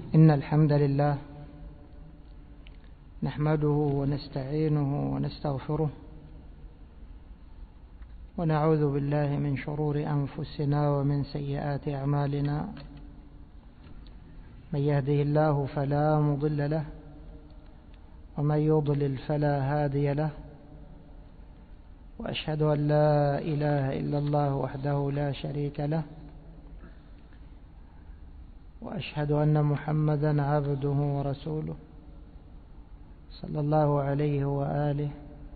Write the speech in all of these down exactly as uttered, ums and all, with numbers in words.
إن الحمد لله نحمده ونستعينه ونستغفره ونعوذ بالله من شرور أنفسنا ومن سيئات أعمالنا. من يهده الله فلا مضل له ومن يضلل فلا هادي له، وأشهد أن لا إله إلا الله وحده لا شريك له، وأشهد أن محمدا عبده ورسوله صلى الله عليه وآله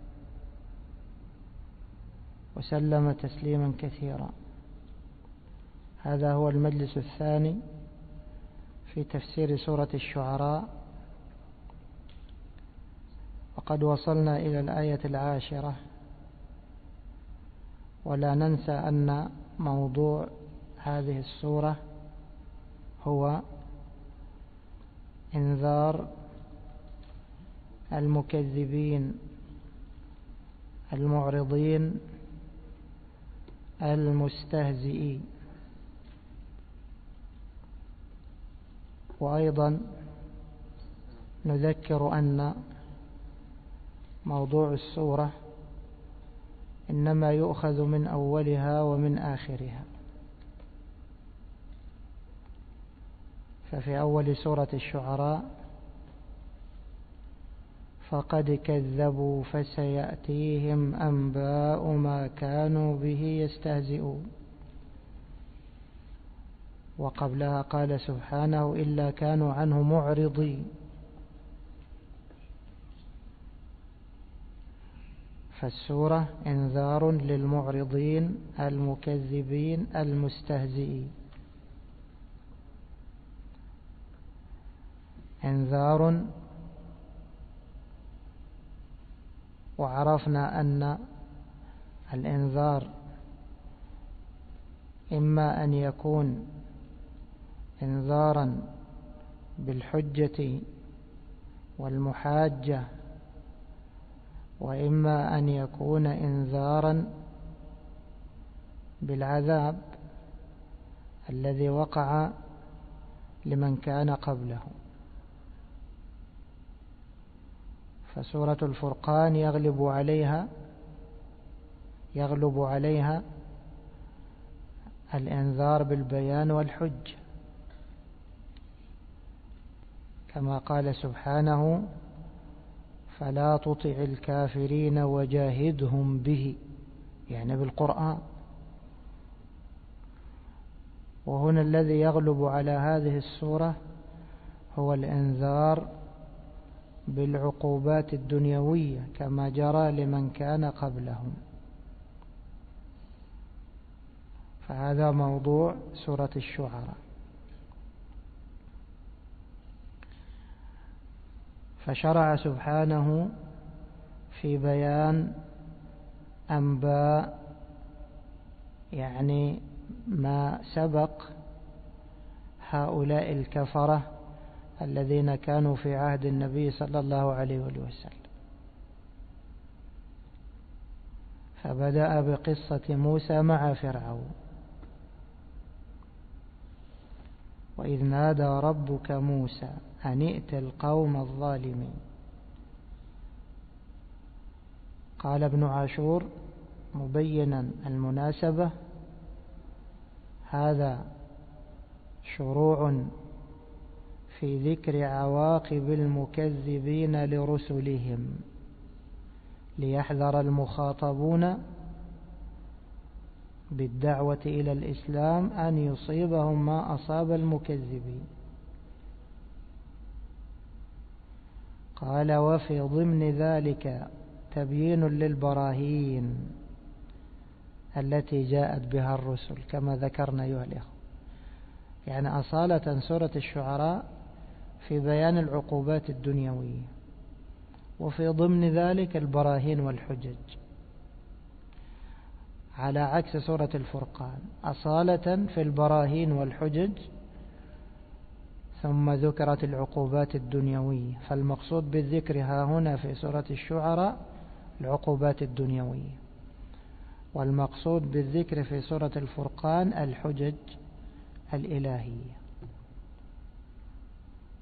وسلم تسليما كثيرا. هذا هو المجلس الثاني في تفسير سورة الشعراء، وقد وصلنا إلى الآية العاشرة، ولا ننسى أن موضوع هذه السورة هو إنذار المكذبين المعرضين المستهزئين. وأيضا نذكر أن موضوع السورة إنما يؤخذ من أولها ومن آخرها. ففي أول سورة الشعراء: فقد كذبوا فسيأتيهم أنباء ما كانوا به يستهزئون. وقبلها قال سبحانه: إلا كانوا عنه معرضين. فالسورة إنذار للمعرضين المكذبين المستهزئين، إنذار. وعرفنا أن الإنذار إما أن يكون إنذارا بالحجة والمحاجة، وإما أن يكون إنذارا بالعذاب الذي وقع لمن كان قبله. فسورة الفرقان يغلب عليها يغلب عليها الإنذار بالبيان والحج، كما قال سبحانه: فلا تطع الكافرين وجاهدهم به، يعني بالقرآن. وهنا الذي يغلب على هذه السورة هو الإنذار بالعقوبات الدنيوية كما جرى لمن كان قبلهم. فهذا موضوع سورة الشعراء. فشرع سبحانه في بيان أنباء، يعني ما سبق هؤلاء الكفرة الذين كانوا في عهد النبي صلى الله عليه وسلم. فبدأ بقصة موسى مع فرعون: وإذ نادى ربك موسى أن ائت القوم الظالمين. قال ابن عاشور مبينا المناسبة: هذا شروع في ذكر عواقب المكذبين لرسلهم، ليحذر المخاطبون بالدعوة إلى الإسلام أن يصيبهم ما أصاب المكذبين. قال: وفي ضمن ذلك تبيين للبراهين التي جاءت بها الرسل، كما ذكرنا أيها الأخوة. يعني أصالة سورة الشعراء في بيان العقوبات الدنيوية، وفي ضمن ذلك البراهين والحجج، على عكس سورة الفرقان: أصالة في البراهين والحجج ثم ذكرت العقوبات الدنيوية. فالمقصود بالذكر ها هنا في سورة الشعراء العقوبات الدنيوية، والمقصود بالذكر في سورة الفرقان الحجج الإلهية.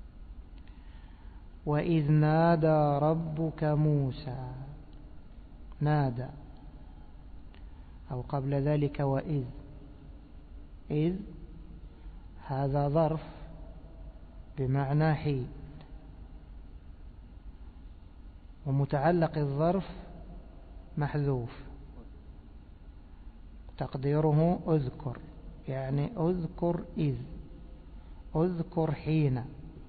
وإذ نادى ربك موسى، نادى، أو قبل ذلك وإذ، إذ هذا ظرف بمعنى حين، ومتعلق الظرف محذوف تقديره أذكر، يعني أذكر إذ، أذكر حين.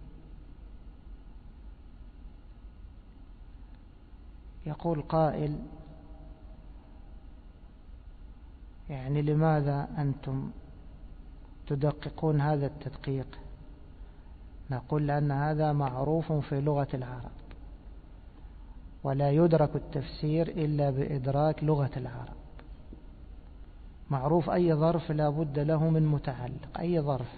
يقول قائل يعني لماذا أنتم تدققون هذا التدقيق؟ نقول لأن هذا معروف في لغة العرب، ولا يدرك التفسير إلا بإدراك لغة العرب. معروف أي ظرف لا بد له من متعلق، أي ظرف.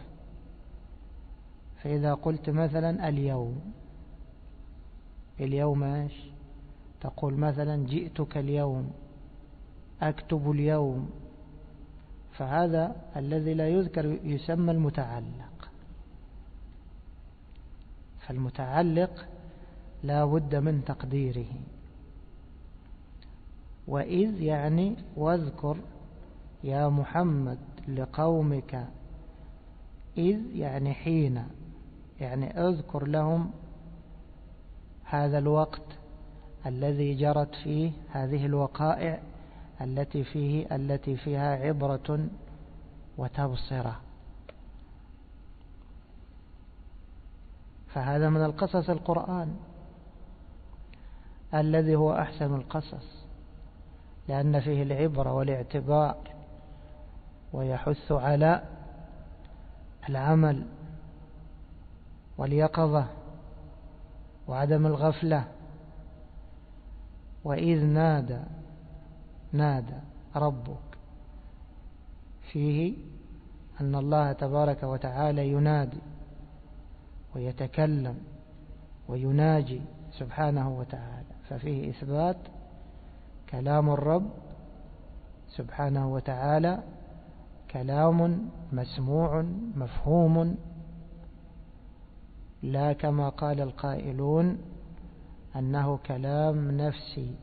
فإذا قلت مثلا اليوم، اليوم ايش؟ تقول مثلا جئتك اليوم، أكتب اليوم، فهذا الذي لا يذكر يسمى المتعلق. فالمتعلق لا بد من تقديره. وإذ يعني واذكر يا محمد لقومك، إذ يعني حين، يعني اذكر لهم هذا الوقت الذي جرت فيه هذه الوقائع التي فيه التي فيها عبرة وتبصرة. فهذا من القصص القرآن الذي هو أحسن القصص، لأن فيه العبرة والاعتبار، ويحث على العمل واليقظة وعدم الغفلة. وإذ نادى، نادى ربك، فيه أن الله تبارك وتعالى ينادي ويتكلم ويناجي سبحانه وتعالى، ففيه إثبات كلام الرب سبحانه وتعالى كلام مسموع مفهوم، لا كما قال القائلون أنه كلام نفسي.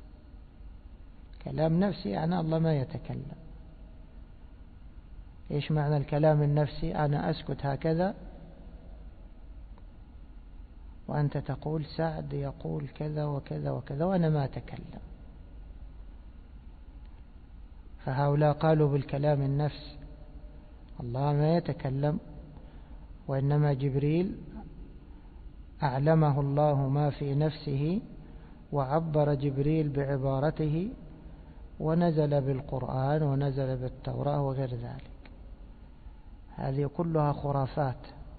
كلام نفسي يعني الله ما يتكلم. إيش معنى الكلام النفسي؟ أنا أسكت هكذا وأنت تقول سعد يقول كذا وكذا وكذا وأنا ما أتكلم. فهؤلاء قالوا بالكلام النفسي، الله ما يتكلم، وإنما جبريل أعلمه الله ما في نفسه، وعبر جبريل بعبارته، ونزل بالقرآن ونزل بالتوراة وغير ذلك. هذه كلها خرافات،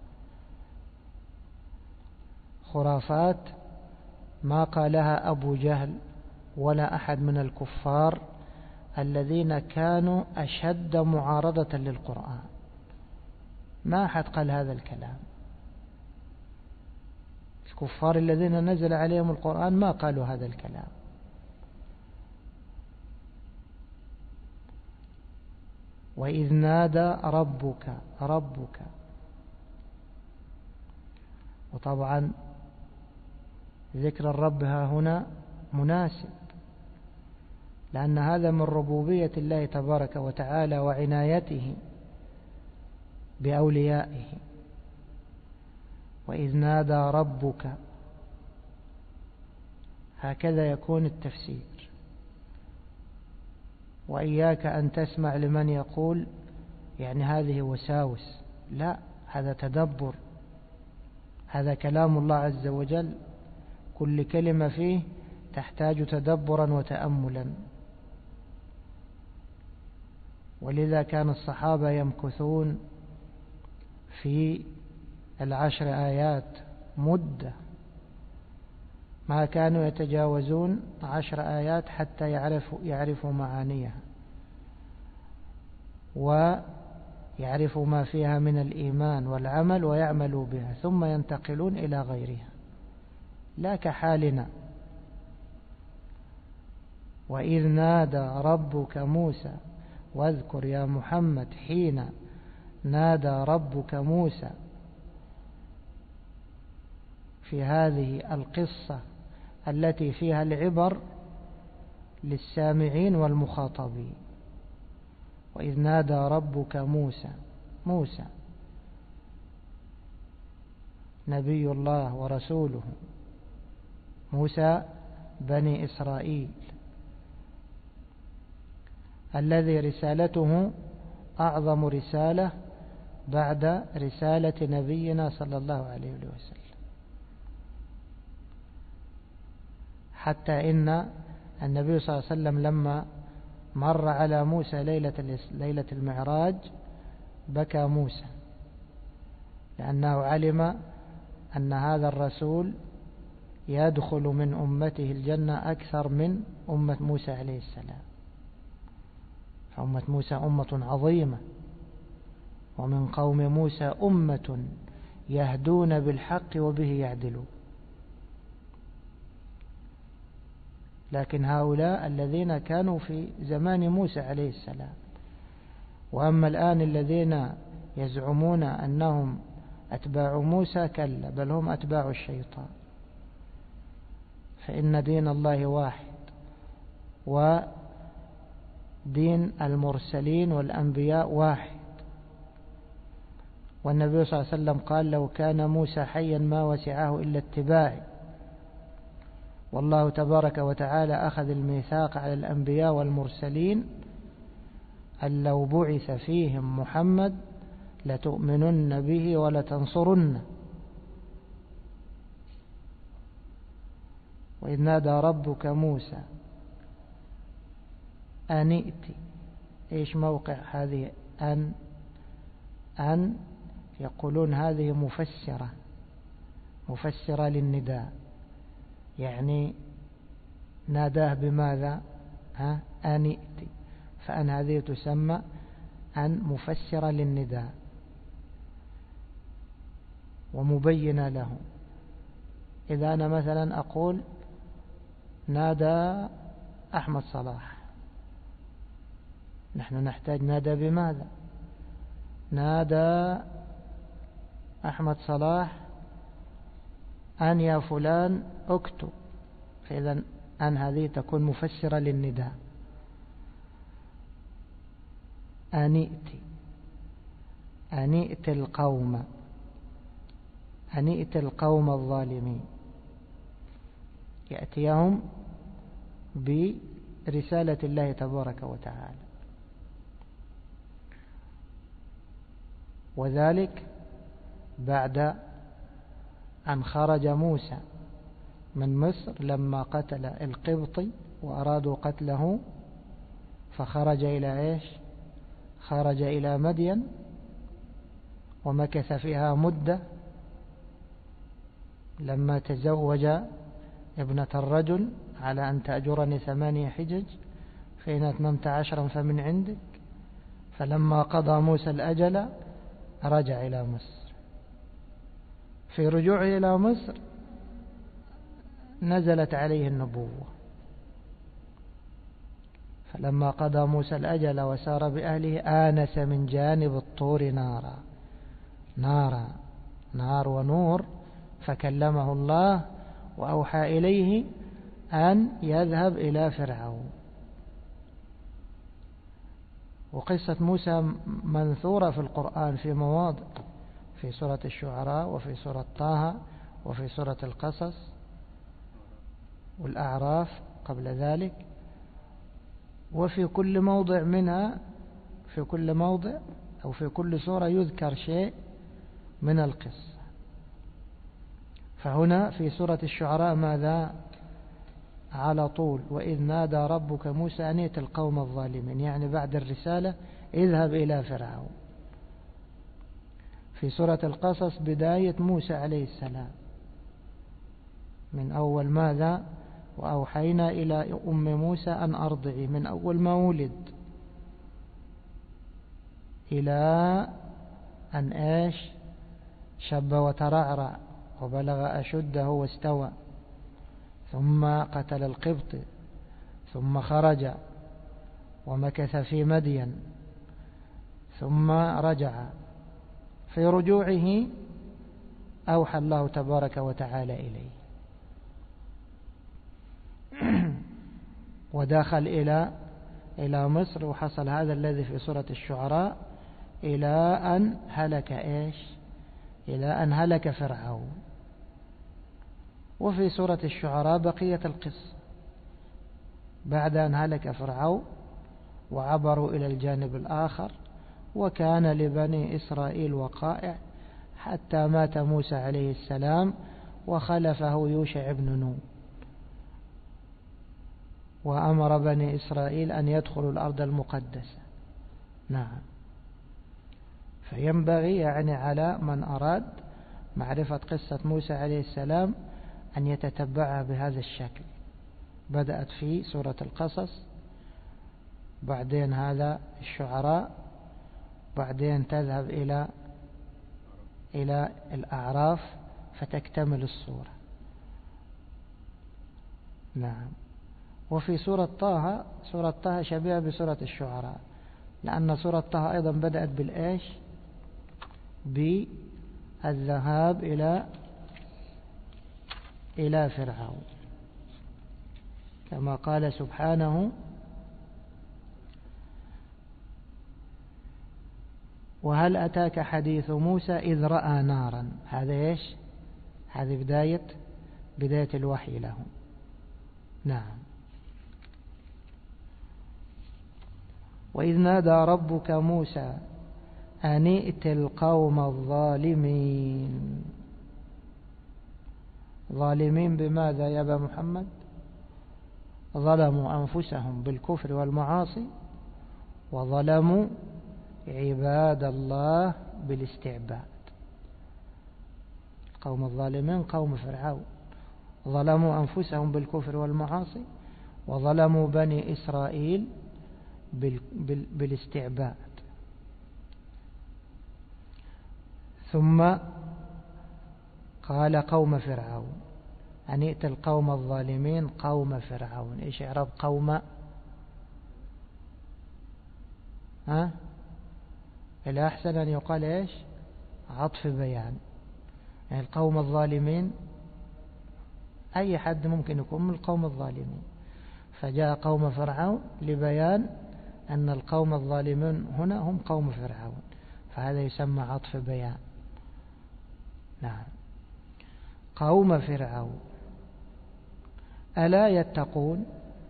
خرافات ما قالها أبو جهل ولا أحد من الكفار الذين كانوا أشد معارضة للقرآن. ما أحد قال هذا الكلام. الكفار الذين نزل عليهم القرآن ما قالوا هذا الكلام. وإذ نادى ربك، ربك، وطبعا ذكر الرب ها هنا مناسب، لأن هذا من ربوبية الله تبارك وتعالى وعنايته بأوليائه. وإذ نادى ربك، هكذا يكون التفسير. وإياك أن تسمع لمن يقول يعني هذه وساوس، لا، هذا تدبر، هذا كلام الله عز وجل، كل كلمة فيه تحتاج تدبرا وتأملا. ولذا كان الصحابة يمكثون في العشر آيات مدة، ما كانوا يتجاوزون عشر آيات حتى يعرفوا, يعرفوا معانيها ويعرفوا ما فيها من الإيمان والعمل ويعملوا بها، ثم ينتقلون إلى غيرها، لا كحالنا. وإذ نادى ربك موسى، واذكر يا محمد حين نادى ربك موسى. في هذه القصة التي فيها العبر للسامعين والمخاطبين. وإذ نادى ربك موسى، موسى نبي الله ورسوله، موسى بني إسرائيل الذي رسالته أعظم رسالة بعد رسالة نبينا صلى الله عليه وسلم، حتى إن النبي صلى الله عليه وسلم لما مر على موسى ليلة ليلة المعراج بكى موسى، لأنه علم أن هذا الرسول يدخل من أمته الجنة أكثر من أمة موسى عليه السلام. فأمة موسى أمة عظيمة، ومن قوم موسى أمة يهدون بالحق وبه يعدلون. لكن هؤلاء الذين كانوا في زمان موسى عليه السلام. وأما الآن الذين يزعمون أنهم أتباع موسى، كلا، بل هم أتباع الشيطان. فإن دين الله واحد، ودين المرسلين والأنبياء واحد. والنبي صلى الله عليه وسلم قال: لو كان موسى حيا ما وسعه إلا اتباعي. والله تبارك وتعالى أخذ الميثاق على الأنبياء والمرسلين أن لو بعث فيهم محمد لتؤمنن به ولتنصرنه. وإذ نادى ربك موسى أن ائت. إيش موقع هذه أن؟ أن يقولون هذه مفسرة، مفسرة للنداء، يعني ناداه بماذا؟ ها؟ أن ائت. فأن هذه تسمى أن مفسرة للنداء ومبينة له. إذا أنا مثلا أقول نادى أحمد صلاح، نحن نحتاج نادى بماذا؟ نادى أحمد صلاح أن يا فلان اكتب. فإذا أن هذه تكون مفسرة للنداء. أن ائت، أن ائت القوم، أن ائت القوم الظالمين، يأتيهم برسالة الله تبارك وتعالى. وذلك بعد أن خرج موسى من مصر لما قتل القبطي وأرادوا قتله، فخرج إلى إيش؟ خرج إلى مدين ومكث فيها مدة، لما تزوج ابنة الرجل على أن تأجرني ثمانية حجج، فإن أتممت عشرا فمن عندك. فلما قضى موسى الأجل رجع إلى مصر. في رجوعه إلى مصر نزلت عليه النبوة. فلما قضى موسى الأجل وسار بأهله آنس من جانب الطور نارا، نارا، نار ونور، فكلمه الله وأوحى إليه أن يذهب إلى فرعون. وقصة موسى منثورة في القرآن في مواضع، في سورة الشعراء، وفي سورة طه، وفي سورة القصص والأعراف قبل ذلك. وفي كل موضع منها، في كل موضع أو في كل سورة يذكر شيء من القصة. فهنا في سورة الشعراء ماذا؟ على طول وإذ نادى ربك موسى أن ائت القوم الظالمين، يعني بعد الرسالة اذهب إلى فرعون. في سورة القصص بداية موسى عليه السلام، من أول ماذا؟ وأوحينا إلى أم موسى أن أرضعي، من أول ما ولد إلى أن إيش؟ شب وترعرع وبلغ أشده واستوى، ثم قتل القبط، ثم خرج ومكث في مدين، ثم رجع. في رجوعه أوحى الله تبارك وتعالى إليه، ودخل إلى إلى مصر، وحصل هذا الذي في سورة الشعراء إلى أن هلك إيش؟ إلى أن هلك فرعون. وفي سورة الشعراء بقية القصة بعد أن هلك فرعون وعبروا إلى الجانب الآخر، وكان لبني إسرائيل وقائع حتى مات موسى عليه السلام وخلفه يوشع بن نون، وأمر بني إسرائيل أن يدخلوا الأرض المقدسة. نعم. فينبغي يعني على من أراد معرفة قصة موسى عليه السلام أن يتتبعها بهذا الشكل. بدأت في سورة القصص، بعدين هذا الشعراء، بعدين تذهب إلى إلى الأعراف فتكتمل الصورة. نعم. وفي سورة طه، سورة طه شبيهة بسورة الشعراء، لأن سورة طه أيضا بدأت بالإيش؟ بالذهاب إلى إلى فرعون، كما قال سبحانه: وهل أتاك حديث موسى إذ رأى نارا. هذا إيش؟ هذه بداية بداية الوحي لهم. نعم. وإذ نادى ربك موسى أن ائت القوم الظالمين. ظالمين بماذا يا أبا محمد؟ ظلموا أنفسهم بالكفر والمعاصي، وظلموا عباد الله بالاستعباد. قوم الظالمين قوم فرعون، ظلموا أنفسهم بالكفر والمعاصي، وظلموا بني إسرائيل بالاستعباد. ثم قال قوم فرعون أن ائت القوم الظالمين قوم فرعون. إيش إعراب قوم؟ ها؟ إلا أحسن أن يقال إيش؟ عطف بيان. يعني القوم الظالمين أي حد ممكن يكون من القوم الظالمين، فجاء قوم فرعون لبيان أن القوم الظالمين هنا هم قوم فرعون، فهذا يسمى عطف بيان. نعم. قوم فرعون ألا يتقون؟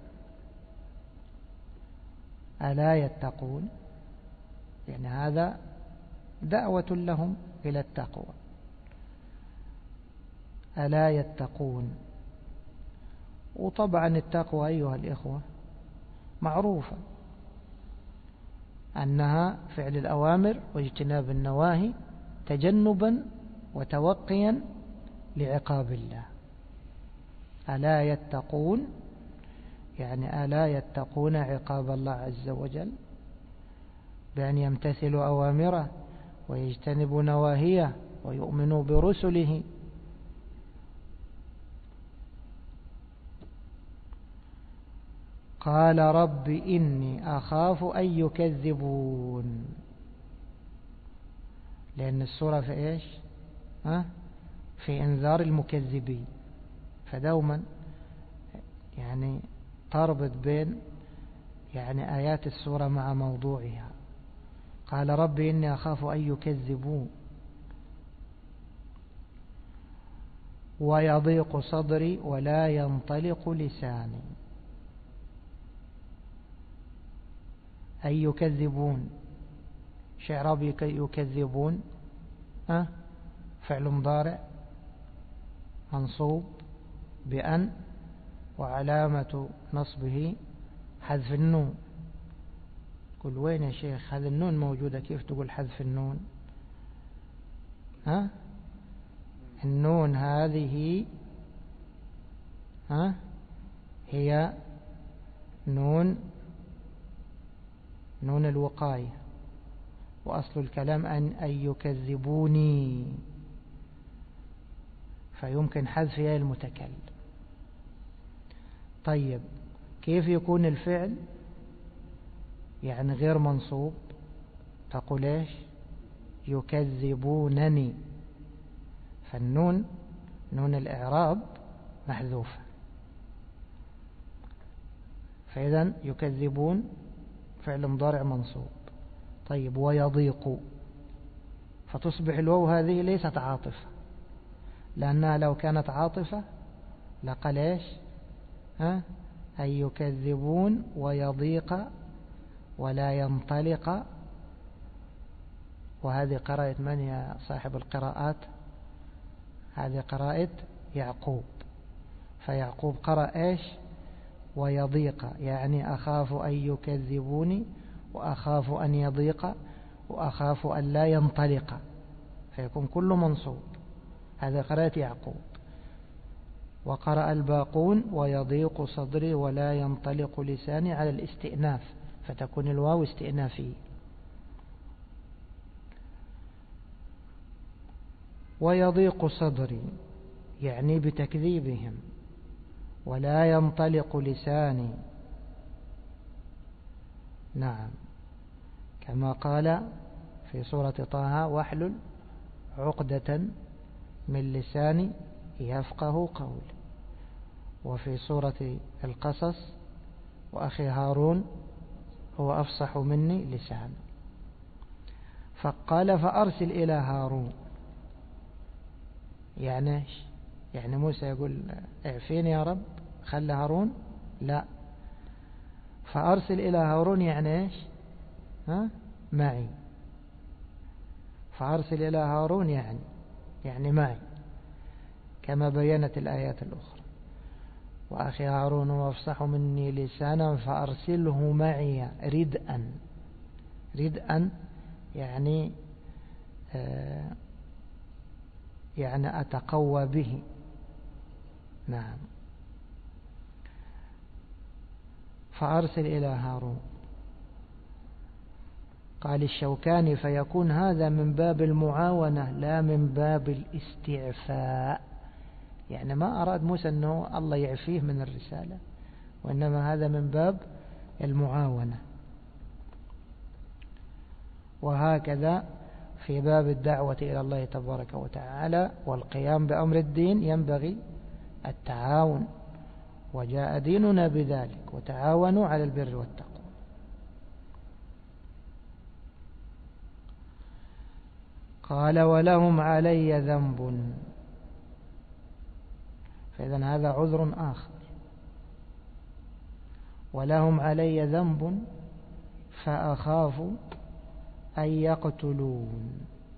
ألا يتقون يعني هذا دعوة لهم إلى التقوى. ألا يتقون. وطبعا التقوى أيها الإخوة معروفة أنها فعل الأوامر واجتناب النواهي تجنبا وتوقيا لعقاب الله. ألا يتقون يعني ألا يتقون عقاب الله عز وجل بأن يمتثلوا أوامره ويجتنبوا نواهيه ويؤمنوا برسله. قال رب إني أخاف أن يكذبون، لأن السورة في إيش؟ ها؟ في إنذار المكذبين، فدوما يعني تربط بين يعني آيات السورة مع موضوعها. قال رب إني أخاف أن يكذبون ويضيق صدري ولا ينطلق لساني. أن يكذبون شعراب يكذبون أه؟ فعل مضارع منصوب بأن وعلامة نصبه حذف النون. قل وين يا شيخ هذا النون موجودة، كيف تقول حذف النون؟ ها؟ النون هذه ها هي نون نون الوقاية، وأصل الكلام أن أن يكذبوني، فيمكن حذف ياء المتكلم. طيب كيف يكون الفعل يعني غير منصوب؟ تقول إيش؟ يكذبونني، فالنون نون الإعراب محذوفة. فإذا يكذبون فعل مضارع منصوب. طيب ويضيق، فتصبح الواو هذه ليست عاطفة، لأنها لو كانت عاطفة لقال إيش؟ ها؟ أن يكذبون ويضيق ولا ينطلق. وهذه قراءة من يا صاحب القراءات؟ هذه قراءة يعقوب. فيعقوب قرأ إيش؟ ويضيق، يعني أخاف أن يكذبوني وأخاف أن يضيق وأخاف أن لا ينطلق، فيكون كله منصوب. هذا قراءة يعقوب. وقرأ الباقون ويضيق صدري ولا ينطلق لساني على الاستئناف، فتكون الواو استئنافية. ويضيق صدري يعني بتكذيبهم، ولا ينطلق لساني. نعم، كما قال في سورة طه: واحلل عقدة من لساني يفقه قولي. وفي سورة القصص: وأخي هارون هو أفصح مني لسانا. فقال: فأرسل إلى هارون. يعني ايش؟ يعني موسى يقول اعفيني يا رب خلي هارون؟ لا، فأرسل إلى هارون يعني ايش؟ ها؟ معي. فأرسل إلى هارون يعني يعني معي، كما بينت الآيات الأخرى: وأخي هارون هو أفصح مني لسانا فأرسله معي ردءا. ردءا يعني آه يعني أتقوى به. نعم. فأرسل إلى هارون. قال الشوكاني: فيكون هذا من باب المعاونة لا من باب الاستعفاء. يعني ما أراد موسى أنه الله يعفيه من الرسالة، وإنما هذا من باب المعاونة. وهكذا في باب الدعوة إلى الله تبارك وتعالى والقيام بأمر الدين ينبغي التعاون، وجاء ديننا بذلك: وتعاونوا على البر والتقوى. قال: ولهم علي ذنب. فإذن هذا عذر آخر. ولهم علي ذنب فأخاف أن يقتلون.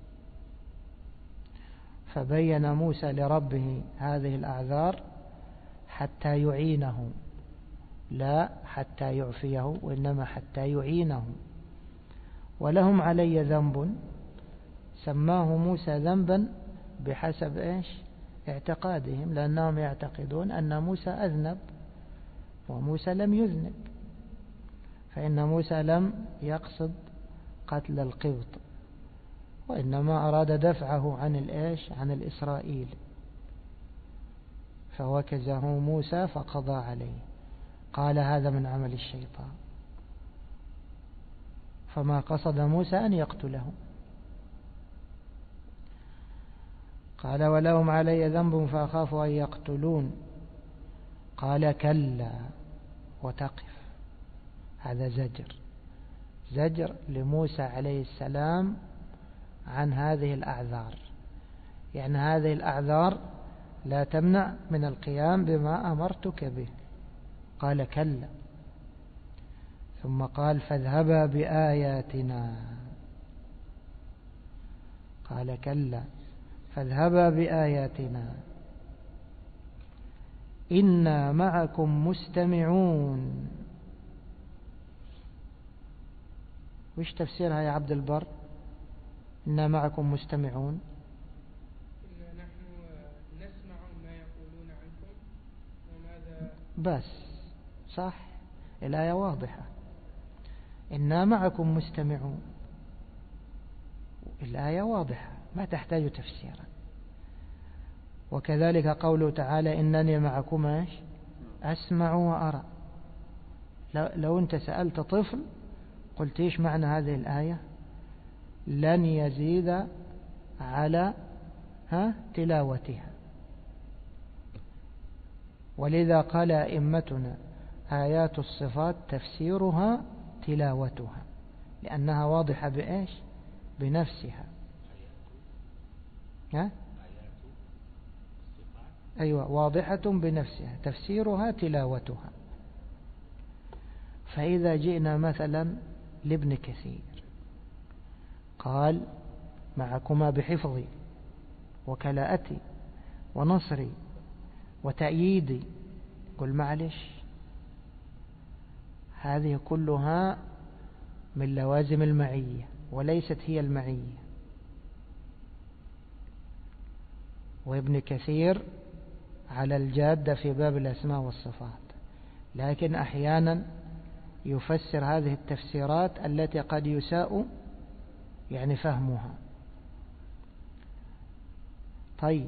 فبين موسى لربه هذه الأعذار حتى يعينه، لا حتى يعفيه، وإنما حتى يعينه. ولهم علي ذنب سماه موسى ذنبا بحسب إيش؟ اعتقادهم، لأنهم يعتقدون أن موسى أذنب وموسى لم يذنب، فإن موسى لم يقصد قتل القبط، وإنما أراد دفعه عن الإيش؟ عن الإسرائيل. فوكزه موسى فقضى عليه. قال: هذا من عمل الشيطان. فما قصد موسى أن يقتله. قال: ولهم علي ذنب فأخاف أن يقتلون. قال: كلا. وتقف. هذا زجر زجر لموسى عليه السلام عن هذه الأعذار، يعني هذه الأعذار لا تمنع من القيام بما أمرتك به. قال: كلا. ثم قال: فاذهبا بآياتنا. قال: كلا، فاذهبا بآياتنا إنا معكم مستمعون. وش تفسيرها يا عبد البر؟ إنا معكم مستمعون. إنا نحن نسمع ما يقولون عنكم وماذا. بس صح، الآية واضحة. إنا معكم مستمعون، الآية واضحة ما تحتاج تفسيرا. وكذلك قوله تعالى: إنني معكم أسمع وأرى. لو أنت سألت طفل قلت إيش معنى هذه الآية؟ لن يزيد على ها تلاوتها. ولذا قال أئمتنا آيات الصفات تفسيرها تلاوتها، لأنها واضحة بإيش؟ بنفسها. ها؟ أيوة، واضحة بنفسها، تفسيرها تلاوتها. فإذا جئنا مثلا لابن كثير قال معكما بحفظي وكلاءتي ونصري وتأييدي، قل معلش، هذه كلها من لوازم المعية وليست هي المعية. وابن كثير على الجادة في باب الأسماء والصفات، لكن أحيانا يفسر هذه التفسيرات التي قد يساء يعني فهمها. طيب،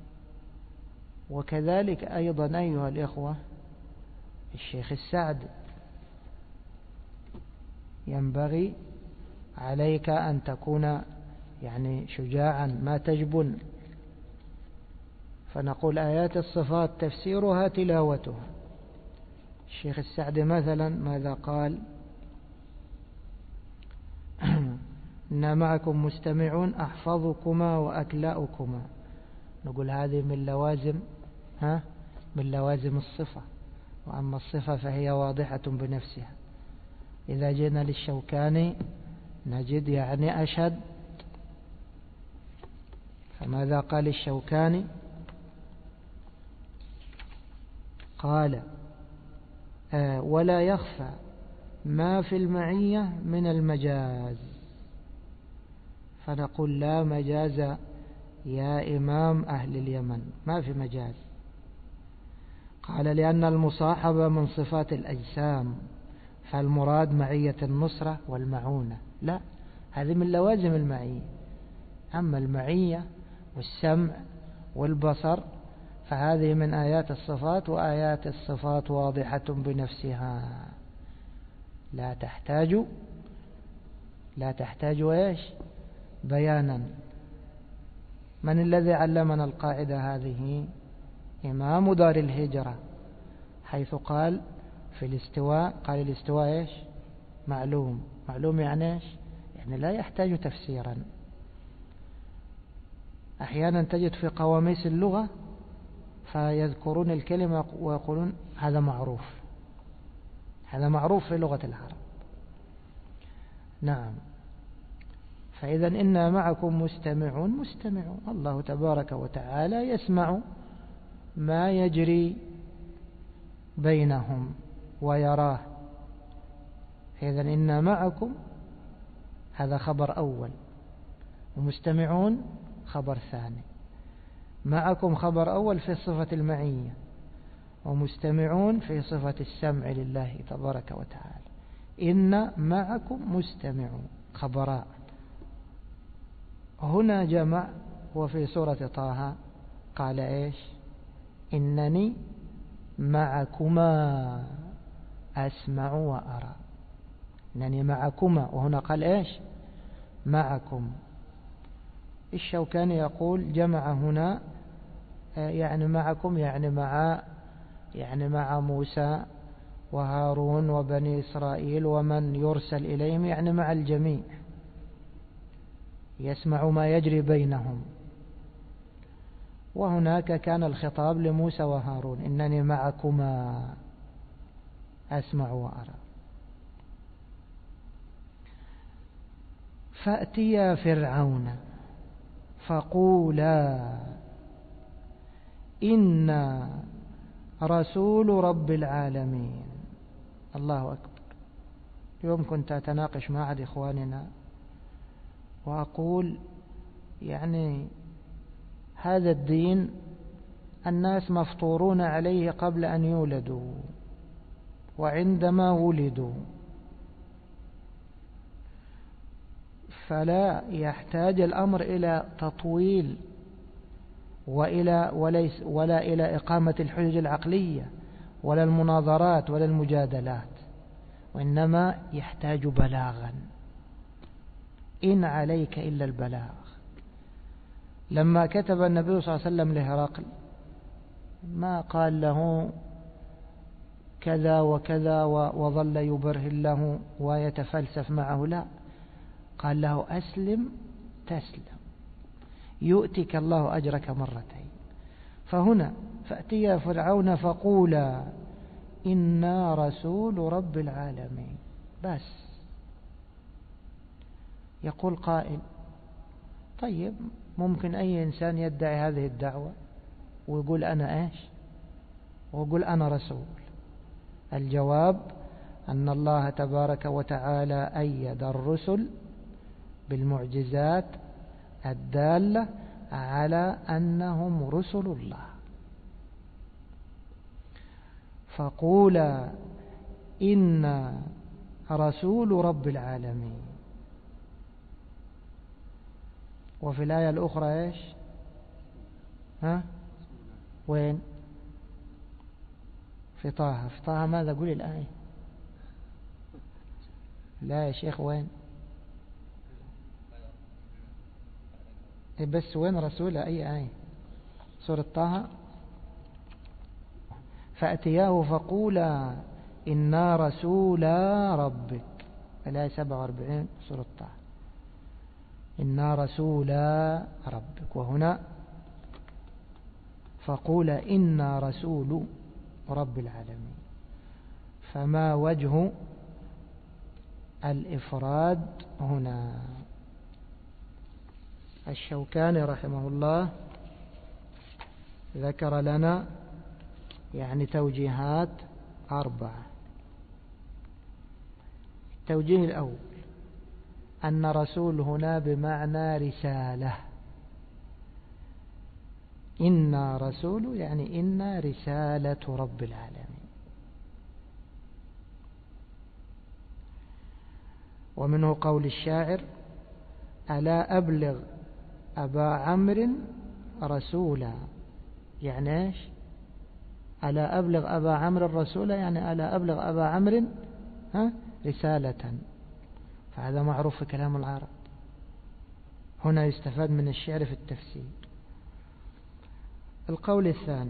وكذلك أيضا أيها الإخوة الشيخ السعدي ينبغي عليك أن تكون يعني شجاعا ما تجبن، فنقول آيات الصفات تفسيرها تلاوتها. الشيخ السعدي مثلا ماذا قال؟ إنا معكم مستمعون أحفظكما وأكلاؤكما. نقول هذه من لوازم ها من لوازم الصفة، وأما الصفة فهي واضحة بنفسها. إذا جئنا للشوكاني نجد يعني أشد، فماذا قال الشوكاني؟ قال آه ولا يخفى ما في المعية من المجاز. فنقول لا مجاز يا إمام أهل اليمن، ما في مجاز. قال لأن المصاحبة من صفات الأجسام، فالمراد معية النصرة والمعونة. لا، هذه من لوازم المعية. أما المعية والسمع والبصر فهذه من آيات الصفات، وآيات الصفات واضحة بنفسها، لا تحتاج لا تحتاج إيش؟ بيانا. من الذي علمنا القاعدة هذه؟ إمام دار الهجرة، حيث قال في الاستواء، قال الاستواء إيش؟ معلوم. معلوم يعني إيش؟ يعني لا يحتاج تفسيرا. أحيانا تجد في قواميس اللغة فيذكرون الكلمة ويقولون هذا معروف، هذا معروف في لغة العرب. نعم. فإذا إنا معكم مستمعون، مستمعون، الله تبارك وتعالى يسمع ما يجري بينهم ويراه. إذا إنا معكم هذا خبر أول، ومستمعون خبر ثاني. معكم خبر أول في صفة المعية، ومستمعون في صفة السمع لله تبارك وتعالى. إن معكم مستمعون خبراء. هنا جمع، وفي سورة طه قال إيش؟ إنني معكما أسمع وأرى. إنني معكما، وهنا قال إيش؟ معكم. الشوكاني يقول جمع هنا يعني معكم يعني مع يعني مع موسى وهارون وبني إسرائيل ومن يرسل إليهم، يعني مع الجميع، يسمع ما يجري بينهم. وهناك كان الخطاب لموسى وهارون، إنني معكما أسمع وأرى. فأتيا فرعون فقولا إنا رسول رب العالمين. الله أكبر. اليوم كنت أتناقش مع أحد إخواننا وأقول يعني هذا الدين الناس مفطورون عليه قبل أن يولدوا وعندما ولدوا، فلا يحتاج الأمر إلى تطويل وإلى وليس ولا إلى إقامة الحجج العقلية ولا المناظرات ولا المجادلات، وإنما يحتاج بلاغا. إن عليك إلا البلاغ. لما كتب النبي صلى الله عليه وسلم لهرقل ما قال له كذا وكذا وظل يبرهن له ويتفلسف معه، لا، قال له أسلم تسلم يؤتك الله أجرك مرتين. فهنا فأتيا فرعون فقولا إنا رسول رب العالمين. بس يقول قائل طيب ممكن أي إنسان يدعي هذه الدعوة ويقول أنا إيش، ويقول أنا رسول. الجواب أن الله تبارك وتعالى أيد الرسل بالمعجزات الدالة على أنهم رسل الله. فقولا إنا رسول رب العالمين. وفي الآية الأخرى إيش؟ ها؟ وين؟ في طه. في طه ماذا؟ قولي الآية. لا يا شيخ وين؟ بس وين رسول؟ أي آية؟ سورة طه. فأتياه فقولا إنا رسول ربك. الآية سبعة وأربعين سورة طه. إنا رسول ربك. وهنا فقولا إنا رسول رب العالمين. فما وجه الإفراد هنا؟ الشوكاني رحمه الله ذكر لنا يعني توجيهات أربعة. التوجيه الأول أن رسول هنا بمعنى رسالة. إنا رسول يعني إنا رسالة رب العالمين. ومنه قول الشاعر ألا أبلغ أبا عمرو رسولا. يعني إيش؟ ألا أبلغ أبا عمرو الرسول يعني ألا أبلغ أبا عمرو ها رسالة. فهذا معروف في كلام العرب. هنا يستفاد من الشعر في التفسير. القول الثاني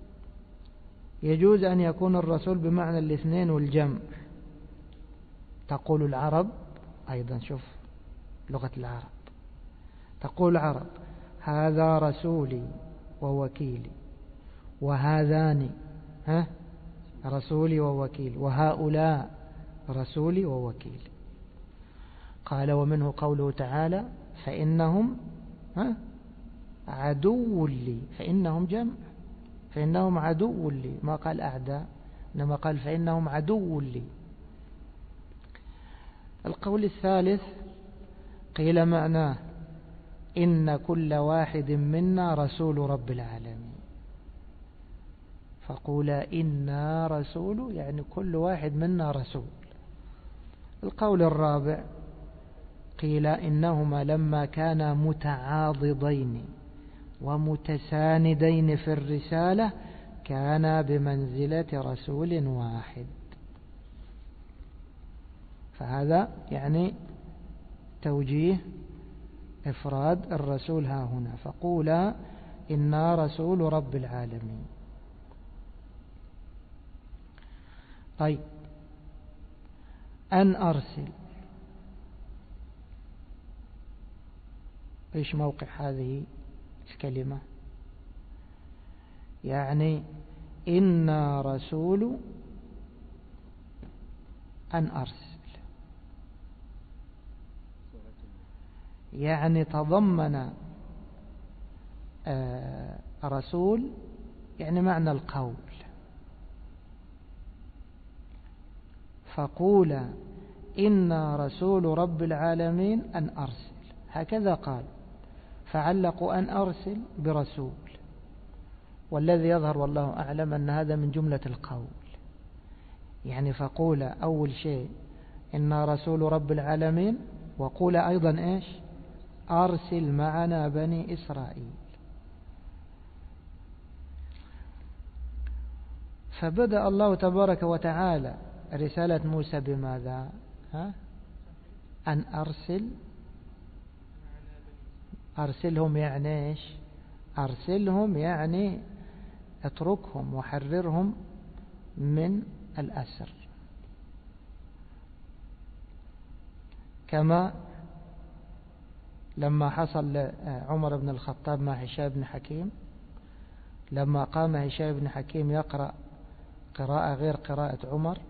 يجوز أن يكون الرسول بمعنى الاثنين والجمع. تقول العرب أيضا، شوف لغة العرب، تقول العرب هذا رسولي ووكيلي، وهذان ها رسولي ووكيلي، وهؤلاء رسولي ووكيلي. قال ومنه قوله تعالى فإنهم ها عدو لي. فإنهم جمع، فإنهم عدو لي، ما قال أعداء إنما قال فإنهم عدو لي. القول الثالث قيل معناه إن كل واحد منا رسول رب العالمين. فقولا إنا رسول يعني كل واحد منا رسول. القول الرابع قيل إنهما لما كانا متعاضدين ومتساندين في الرسالة كانا بمنزلة رسول واحد. فهذا يعني توجيه إفراد الرسول ها هنا. فقولا إنا رسول رب العالمين. طيب أن أرسل، إيش موقع هذه الكلمة؟ يعني إنا رسول أن أرسل، يعني تضمن آه رسول يعني معنى القول. فقولا إنا رسول رب العالمين أن أرسل، هكذا قال، فعلقوا أن أرسل برسول. والذي يظهر والله أعلم أن هذا من جملة القول. يعني فقولا أول شيء إنا رسول رب العالمين، وقولا أيضا إيش أرسل معنا بني إسرائيل. فبدأ الله تبارك وتعالى رسالة موسى بماذا؟ ها؟ أن أرسل أرسلهم يعني إيش؟ أرسلهم يعني اتركهم وحررهم من الأسر، كما لما حصل عمر بن الخطاب مع هشام بن حكيم، لما قام هشام بن حكيم يقرأ قراءة غير قراءة عمر،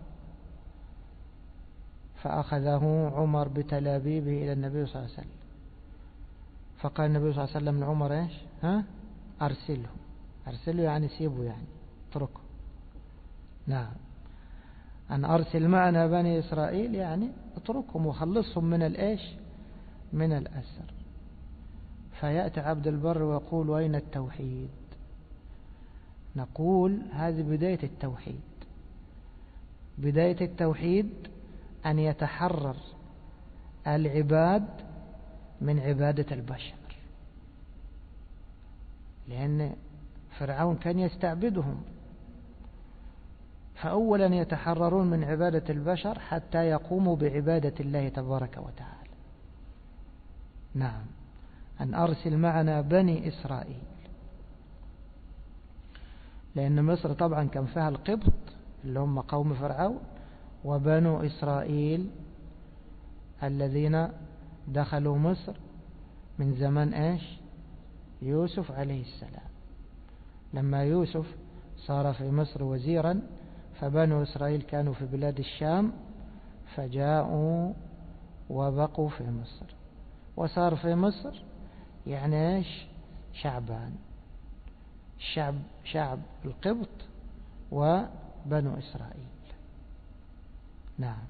فأخذه عمر بتلابيبه إلى النبي صلى الله عليه وسلم، فقال النبي صلى الله عليه وسلم لعمر إيش؟ ها؟ أرسله. أرسله يعني سيبه، يعني اتركه. نعم، أن أرسل معنا بني إسرائيل يعني اتركهم وخلصهم من الإيش؟ من الأسر. فيأتي عبد البر ويقول وأين التوحيد؟ نقول هذه بداية التوحيد. بداية التوحيد أن يتحرر العباد من عبادة البشر، لأن فرعون كان يستعبدهم، فأولا يتحررون من عبادة البشر حتى يقوموا بعبادة الله تبارك وتعالى. نعم، أن أرسل معنا بني إسرائيل، لأن مصر طبعا كان فيها القبط اللي هم قوم فرعون، وبنو إسرائيل الذين دخلوا مصر من زمن إيش؟ يوسف عليه السلام. لما يوسف صار في مصر وزيرا، فبنو إسرائيل كانوا في بلاد الشام، فجاءوا وبقوا في مصر، وصار في مصر يعني إيش؟ شعبان، شعب شعب القبط وبنو إسرائيل. نعم،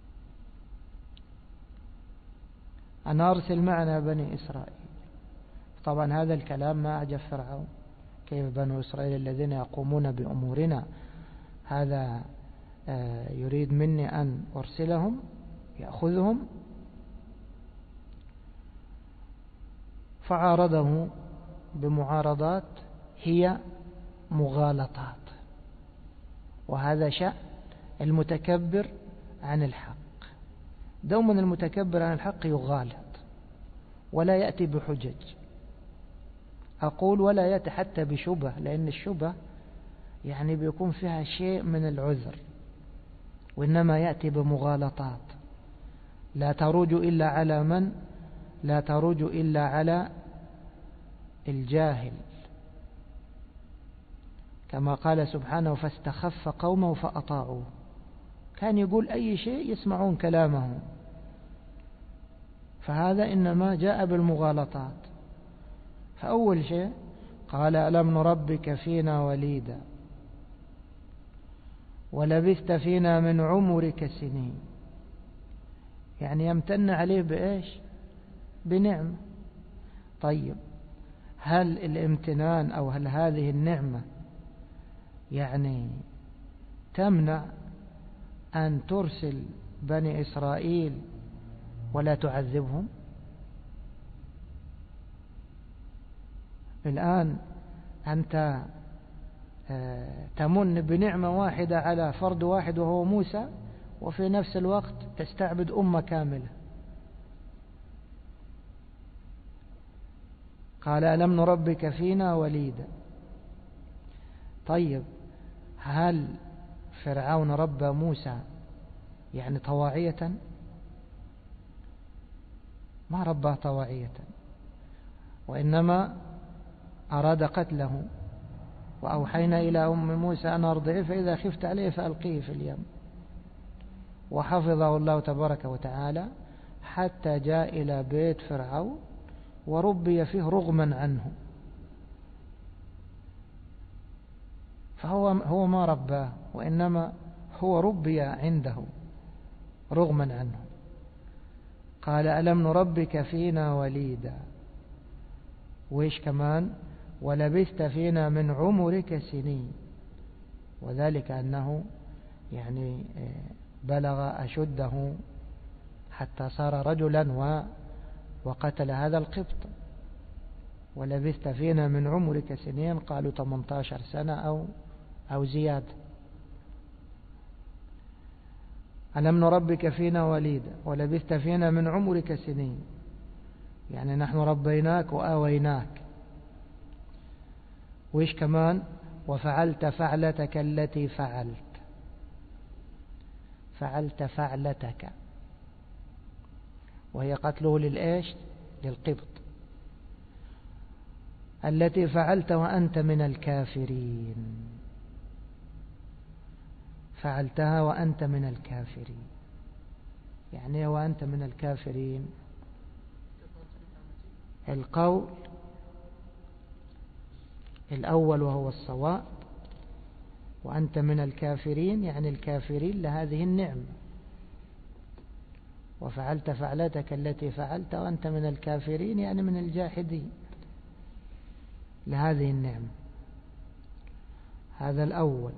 أن أرسل معنا بني إسرائيل. طبعا هذا الكلام ما أعجب فرعون، كيف بنو إسرائيل الذين يقومون بأمورنا هذا يريد مني أن أرسلهم يأخذهم؟ فعارضه بمعارضات هي مغالطات، وهذا شأن المتكبر عن الحق. دوما المتكبر عن الحق يغالط ولا يأتي بحجج، أقول ولا يأتي حتى بشبه، لأن الشبه يعني بيكون فيها شيء من العذر، وإنما يأتي بمغالطات لا تروج إلا على من؟ لا تروج إلا على الجاهل، كما قال سبحانه فاستخف قومه فأطاعوه. كان يقول أي شيء يسمعون كلامه، فهذا إنما جاء بالمغالطات. فأول شيء قال ألم نربك فينا وليدا ولبثت فينا من عمرك سنين، يعني يمتن عليه بإيش؟ بنعمة. طيب، هل الامتنان أو هل هذه النعمة يعني تمنع أن ترسل بني إسرائيل ولا تعذبهم؟ الآن أنت تمن بنعمة واحدة على فرد واحد وهو موسى، وفي نفس الوقت تستعبد أمة كاملة. قال ألم نربك فينا وليدا. طيب، هل فرعون ربى موسى يعني طواعية؟ ما رباه طواعية، وإنما أراد قتله. وأوحينا إلى أم موسى أن أرضعيه فإذا خفت عليه فألقيه في اليم. وحفظه الله تبارك وتعالى حتى جاء إلى بيت فرعون وربي فيه رغما عنه، فهو هو ما رباه، وإنما هو ربي عنده رغما عنه. قال ألم نربك فينا وليدا، وإيش كمان؟ ولبثت فينا من عمرك سنين، وذلك أنه يعني بلغ أشده حتى صار رجلا وقتل هذا القبط. ولبثت فينا من عمرك سنين، قالوا ثمانية عشر سنة أو أو زيادة. ألم نربك فينا وليدا ولبثت فينا من عمرك سنين، يعني نحن ربيناك وآويناك. وإيش كمان؟ وفعلت فعلتك التي فعلت، فعلت فعلتك، وهي قتله للإيش؟ للقبط. التي فعلت وأنت من الكافرين، فعلتها وأنت من الكافرين. يعني وأنت من الكافرين القول الأول وهو الصواب، وأنت من الكافرين يعني الكافرين لهذه النعمة. وفعلت فعلتك التي فعلت وأنت من الكافرين يعني من الجاحدين لهذه النعمة. هذا الأول.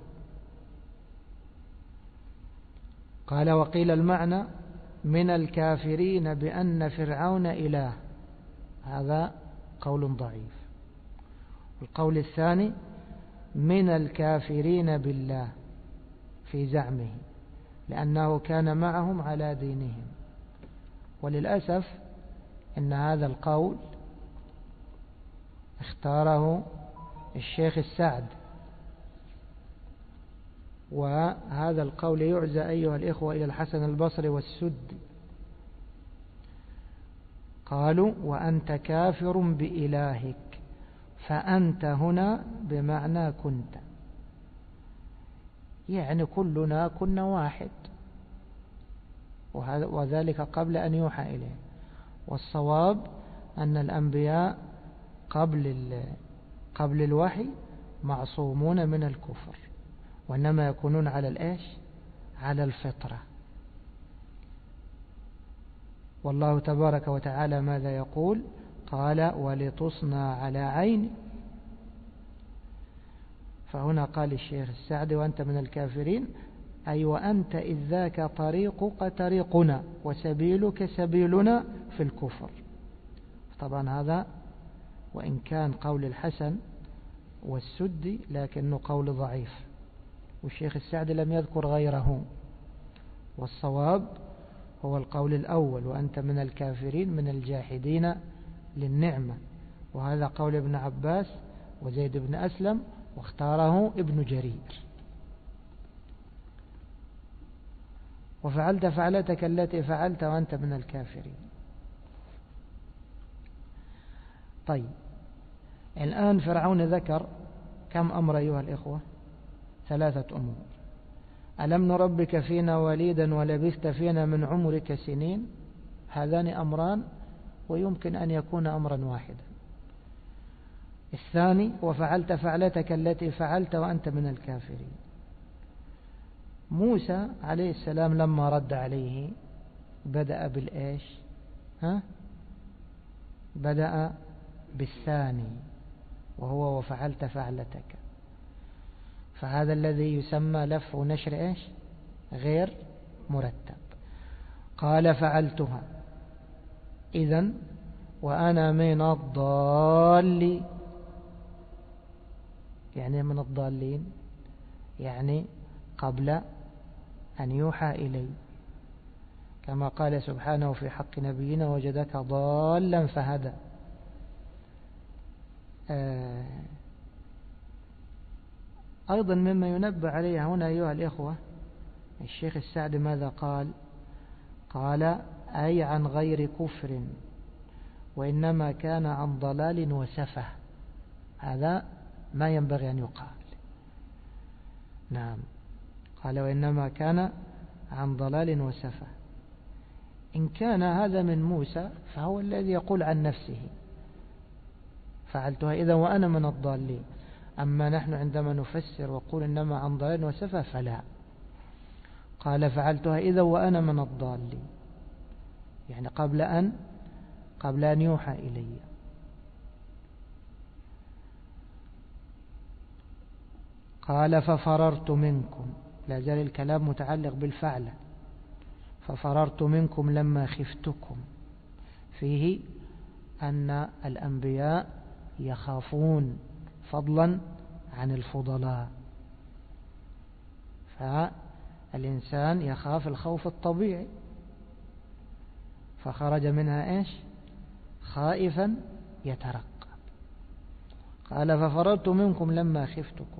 قال وقيل المعنى من الكافرين بأن فرعون إله، هذا قول ضعيف. القول الثاني من الكافرين بالله في زعمه لأنه كان معهم على دينهم. وللأسف إن هذا القول اختاره الشيخ السعد، وهذا القول يعزى أيها الإخوة إلى الحسن البصري والسدي. قالوا وأنت كافر بإلهك، فأنت هنا بمعنى كنت، يعني كلنا كنا واحد، وذلك قبل أن يوحى إليه. والصواب أن الأنبياء قبل قبل الوحي معصومون من الكفر، وإنما يكونون على الإيش؟ على الفطرة. والله تبارك وتعالى ماذا يقول؟ قال ولتصنع على عيني. فهنا قال الشيخ السعدي وأنت من الكافرين أي وأنت إذ ذاك طريقك طريقنا وسبيلك سبيلنا في الكفر. طبعا هذا وإن كان قول الحسن والسدي لكنه قول ضعيف، والشيخ السعدي لم يذكر غيره. والصواب هو القول الأول وأنت من الكافرين من الجاحدين للنعمة، وهذا قول ابن عباس وزيد بن أسلم، واختاره ابن جرير. وفعلت فعلتك التي فعلت وأنت من الكافرين. طيب الآن فرعون ذكر كم أمر أيها الإخوة؟ ثلاثة أمور. ألم نربك فينا وليدا ولبثت فينا من عمرك سنين، هذان أمران ويمكن أن يكون أمرا واحدا. الثاني وفعلت فعلتك التي فعلت وأنت من الكافرين. موسى عليه السلام لما رد عليه بدأ بالإيش؟ ها؟ بدأ بالثاني وهو وفعلت فعلتك، فهذا الذي يسمى لف ونشر إيش؟ غير مرتب. قال فعلتها إذن وأنا من الضالين، يعني من الضالين يعني قبل أن يوحى إلي، كما قال سبحانه في حق نبينا وجدك ضالا فهدى. آه أيضا مما ينبه عليه هنا أيها الإخوة الشيخ السعدي ماذا قال؟ قال أي عن غير كفر وإنما كان عن ضلال وسفه. هذا ما ينبغي أن يقال. نعم قال وإنما كان عن ضلال وسفه. إن كان هذا من موسى فهو الذي يقول عن نفسه فعلتها إذا وأنا من الضالين. أما نحن عندما نفسر وقول إنما عن ضلال وسفه فلا. قال فعلتها إذا وأنا من الضالين، يعني قبل أن قبل أن يوحى إلي. قال ففررت منكم، لا زال الكلام متعلق بالفعل. ففررت منكم لما خفتكم، فيه أن الأنبياء يخافون فضلا عن الفضلاء، فالإنسان يخاف الخوف الطبيعي، فخرج منها إيش؟ خائفا يترقب. قال ففررت منكم لما خفتكم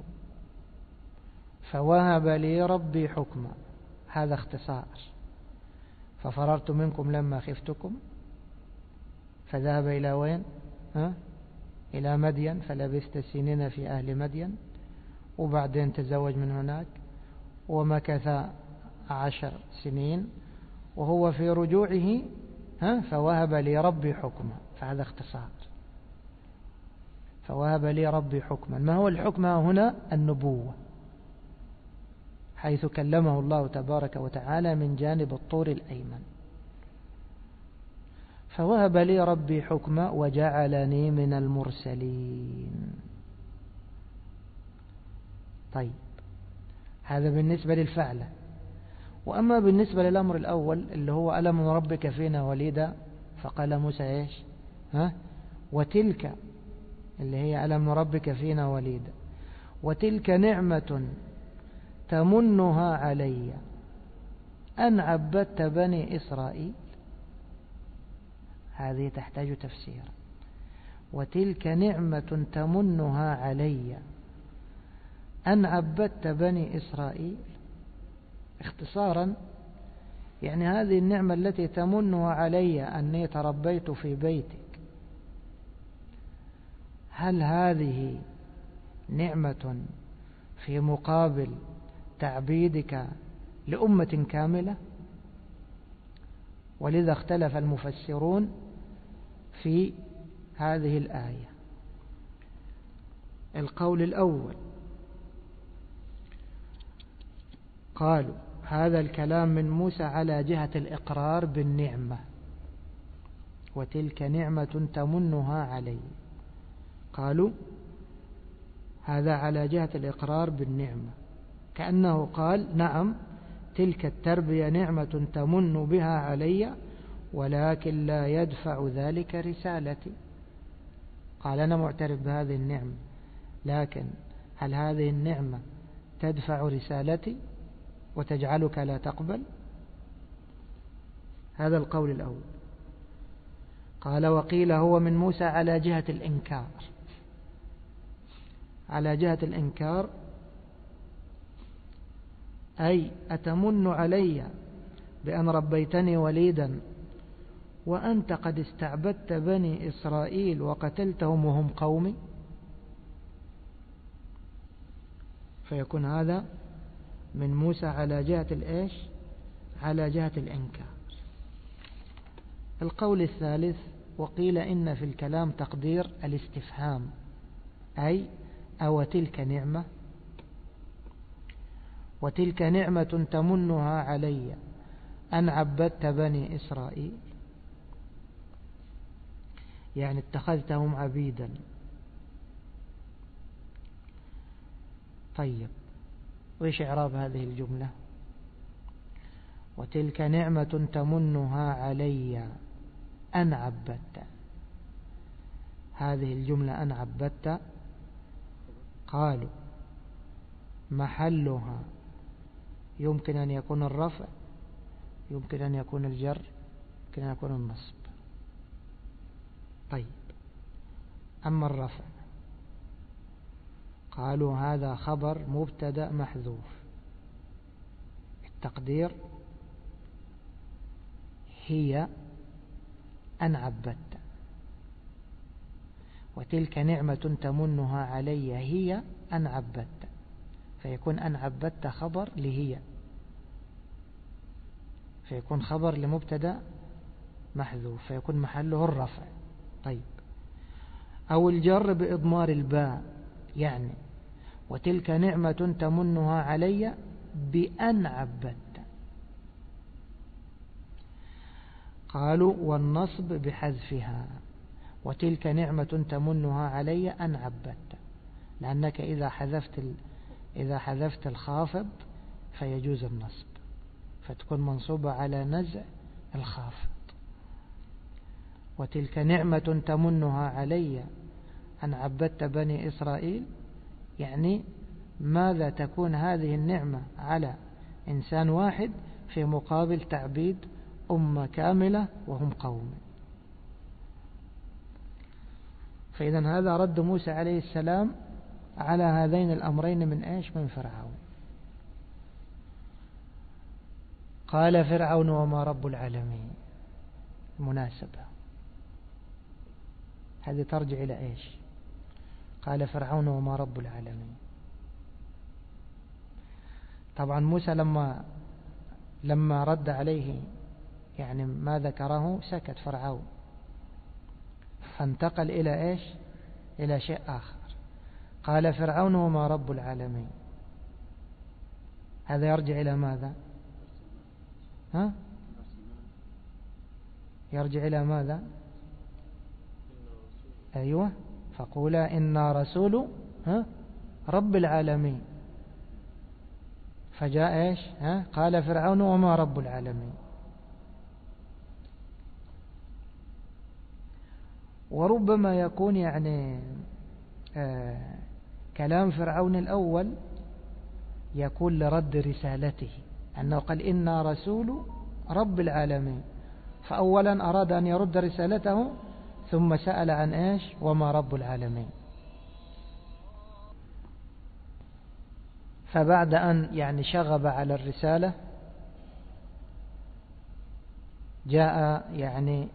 فوهب لي ربي حكما. هذا اختصار. ففررت منكم لما خفتكم فذهب إلى وين؟ ها؟ إلى مدين فلبثت سنين في أهل مدين، وبعدين تزوج من هناك ومكث عشر سنين، وهو في رجوعه ها فوهب لي ربي حكما. فهذا اختصار. فوهب لي ربي حكما. ما هو الحكم هنا؟ النبوة، حيث كلمه الله تبارك وتعالى من جانب الطور الأيمن. فوهب لي ربي حكما وجعلني من المرسلين. طيب، هذا بالنسبة للفعلة. وأما بالنسبة للأمر الأول اللي هو ألم نربك فينا وليدا، فقال موسى إيش؟ ها؟ وتلك اللي هي ألم نربك فينا وليدا وتلك نعمة تمنها علي أن عبدت بني إسرائيل. هذه تحتاج تفسيرا. وتلك نعمة تمنها علي أن عبدت بني إسرائيل. اختصارا يعني هذه النعمة التي تمنها علي أني تربيت في بيتك، هل هذه نعمة في مقابل تعبيدك لأمة كاملة؟ ولذا اختلف المفسرون في هذه الآية. القول الأول قالوا هذا الكلام من موسى على جهة الإقرار بالنعمة، وتلك نعمة تمنها علي. قالوا هذا على جهة الإقرار بالنعمة، كأنه قال نعم تلك التربية نعمة تمن بها علي، ولكن لا يدفع ذلك رسالتي. قال أنا معترف بهذه النعمة، لكن هل هذه النعمة تدفع رسالتي وتجعلك لا تقبل؟ هذا القول الأول. قال وقيل هو من موسى على جهة الإنكار. على جهة الإنكار أي أتمن علي بأن ربيتني وليدا وأنت قد استعبدت بني إسرائيل وقتلتهم وهم قومي؟ فيكون هذا من موسى على جهة الإيش؟ على جهة الإنكار. القول الثالث وقيل إن في الكلام تقدير الاستفهام، أي أو تلك نعمة، وتلك نعمة تمنها علي أن عبدت بني إسرائيل، يعني اتخذتهم عبيدا. طيب، وإيش إعراب هذه الجملة؟ وتلك نعمة تمنها علي أن عبدت. هذه الجملة أن عبدت قالوا محلها يمكن أن يكون الرفع، يمكن أن يكون الجر، يمكن أن يكون النصب. طيب، أما الرفع قالوا هذا خبر مبتدأ محذوف، التقدير هي أن عبدت، وتلك نعمة تمنها علي هي أن عبدت، فيكون أن عبدت خبر لهي، فيكون خبر لمبتدأ محذوف، فيكون محله الرفع. طيب، أو الجر بإضمار الباء، يعني وتلك نعمة تمنها علي بأن عبدت. قالوا والنصب بحذفها، وتلك نعمة تمنها علي أن عبدت، لأنك إذا حذفت ال... إذا حذفت الخافض فيجوز النصب، فتكون منصوبة على نزع الخافض. وتلك نعمة تمنها علي أن عبدت بني إسرائيل، يعني ماذا تكون هذه النعمة على إنسان واحد في مقابل تعبيد أمة كاملة وهم قوم. فإذا هذا رد موسى عليه السلام على هذين الأمرين من إيش؟ من فرعون. قال فرعون وما رب العالمين. مناسبة هذه ترجع إلى إيش؟ قال فرعون وما رب العالمين. طبعا موسى لما لما رد عليه يعني ما ذكره سكت فرعون، فانتقل إلى إيش؟ إلى شيء آخر. قال فرعون وما رب العالمين. هذا يرجع إلى ماذا؟ ها؟ يرجع إلى ماذا؟ أيوة، فقولا إنا رسول ها رب العالمين. فجاء إيش؟ ها؟ قال فرعون وما رب العالمين. وربما يكون يعني آه كلام فرعون الأول يكون لرد رسالته، أنه قال إنا رسول رب العالمين، فأولا أراد أن يرد رسالته ثم سأل عن إيش؟ وما رب العالمين. فبعد أن يعني شغب على الرسالة جاء يعني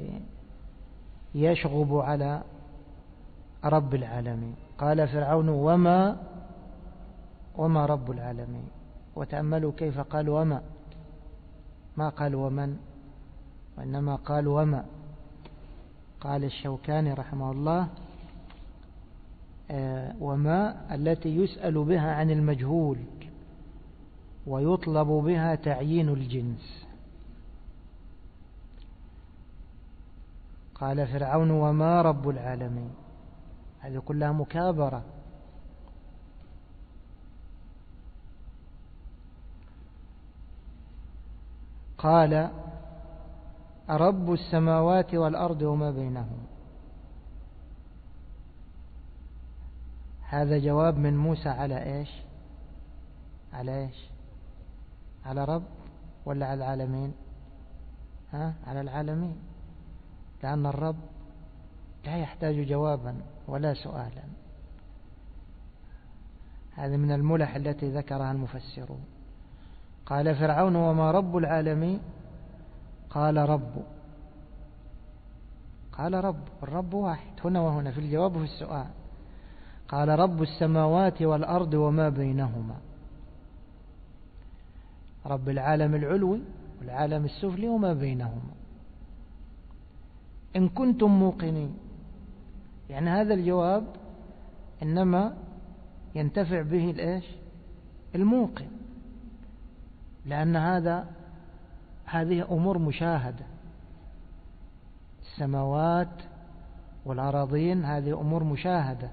يشغب على رب العالمين. قال فرعون وما وما رب العالمين. وتأملوا كيف قال وما، ما قال ومن، وإنما قال وما. قال الشوكاني رحمه الله وما التي يسأل بها عن المجهول ويطلب بها تعيين الجنس. قال فرعون وما رب العالمين. هذه كلها مكابرة. قال رب السماوات والأرض وما بينهما. هذا جواب من موسى على إيش؟ على إيش؟ على رب ولا على العالمين؟ ها؟ على العالمين، لأن الرب لا يحتاج جوابا ولا سؤالا. هذا من الملح التي ذكرها المفسرون. قال فرعون وما رب العالمين. قال رب. قال رب، الرب واحد هنا وهنا في الجواب وفي السؤال. قال رب السماوات والأرض وما بينهما. رب العالم العلوي والعالم السفلي وما بينهما إن كنتم موقنين. يعني هذا الجواب إنما ينتفع به الإيش؟ الموقن، لأن هذا هذه أمور مشاهدة. السماوات والأراضين هذه أمور مشاهدة.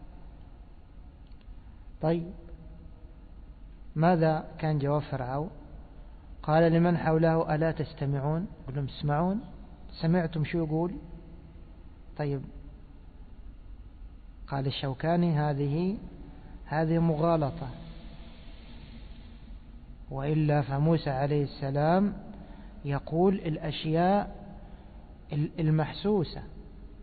طيب ماذا كان جواب فرعون؟ قال لمن حوله ألا تستمعون؟ قل لهم تسمعون؟ سمعتم شو يقول؟ طيب قال الشوكاني هذه هذه مغالطة، وإلا فموسى عليه السلام يقول الأشياء المحسوسة،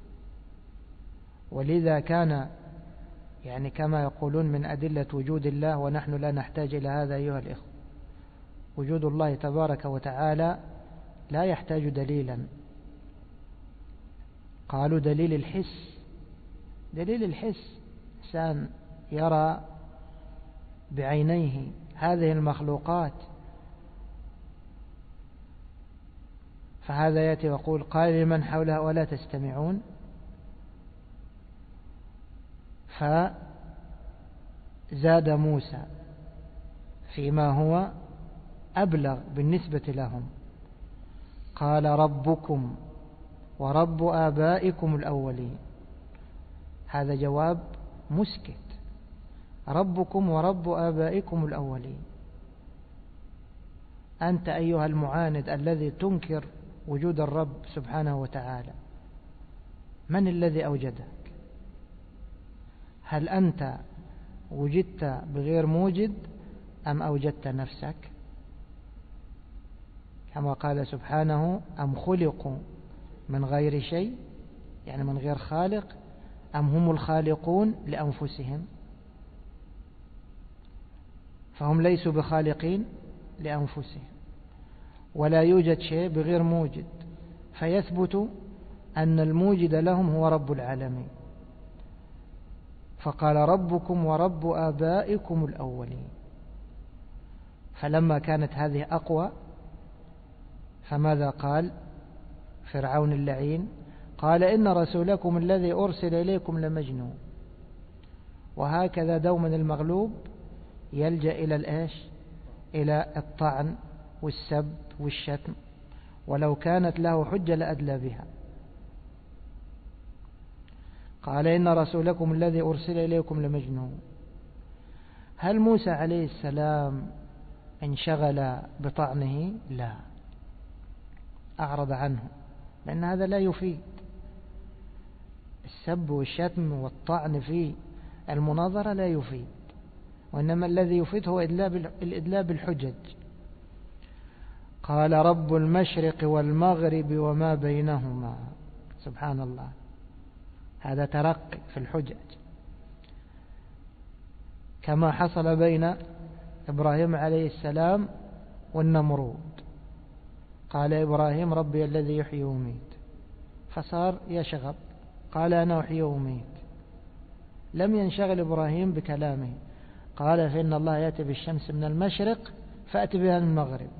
ولذا كان يعني كما يقولون من أدلة وجود الله، ونحن لا نحتاج إلى هذا أيها الإخوة. وجود الله تبارك وتعالى لا يحتاج دليلا. قالوا دليل الحس، دليل الحس إنسان يرى بعينيه هذه المخلوقات، فهذا يأتي ويقول قال لمن حوله ولا تستمعون، فزاد موسى فيما هو أبلغ بالنسبة لهم. قال ربكم ورب آبائكم الأولين. هذا جواب مسكت. ربكم ورب آبائكم الأولين. أنت أيها المعاند الذي تنكر وجود الرب سبحانه وتعالى، من الذي أوجدك؟ هل أنت وجدت بغير موجد أم أوجدت نفسك؟ كما قال سبحانه أم خلقوا من غير شيء، يعني من غير خالق، أم هم الخالقون لأنفسهم؟ فهم ليسوا بخالقين لأنفسهم، ولا يوجد شيء بغير موجد، فيثبت أن الموجد لهم هو رب العالمين. فقال ربكم ورب آبائكم الأولين. فلما كانت هذه أقوى فماذا قال فرعون اللعين؟ قال إن رسولكم الذي أرسل إليكم لمجنون. وهكذا دوما المغلوب يلجأ إلى الإيش؟ إلى الطعن والسب والشتم، ولو كانت له حجة لأدلى بها. قال إن رسولكم الذي أرسل إليكم لمجنون. هل موسى عليه السلام انشغل بطعنه؟ لا، أعرض عنه، لأن هذا لا يفيد. السب والشتم والطعن في المناظرة لا يفيد، وإنما الذي يفيد هو الإدلاء بالحجج. قال رب المشرق والمغرب وما بينهما. سبحان الله، هذا ترقي في الحجج، كما حصل بين إبراهيم عليه السلام والنمرود. قال إبراهيم ربي الذي يحيي ويميت، فصار يشغب، قال أنا أحيي وأميت. لم ينشغل إبراهيم بكلامه، قال فإن الله يأتي بالشمس من المشرق فأت بها من المغرب،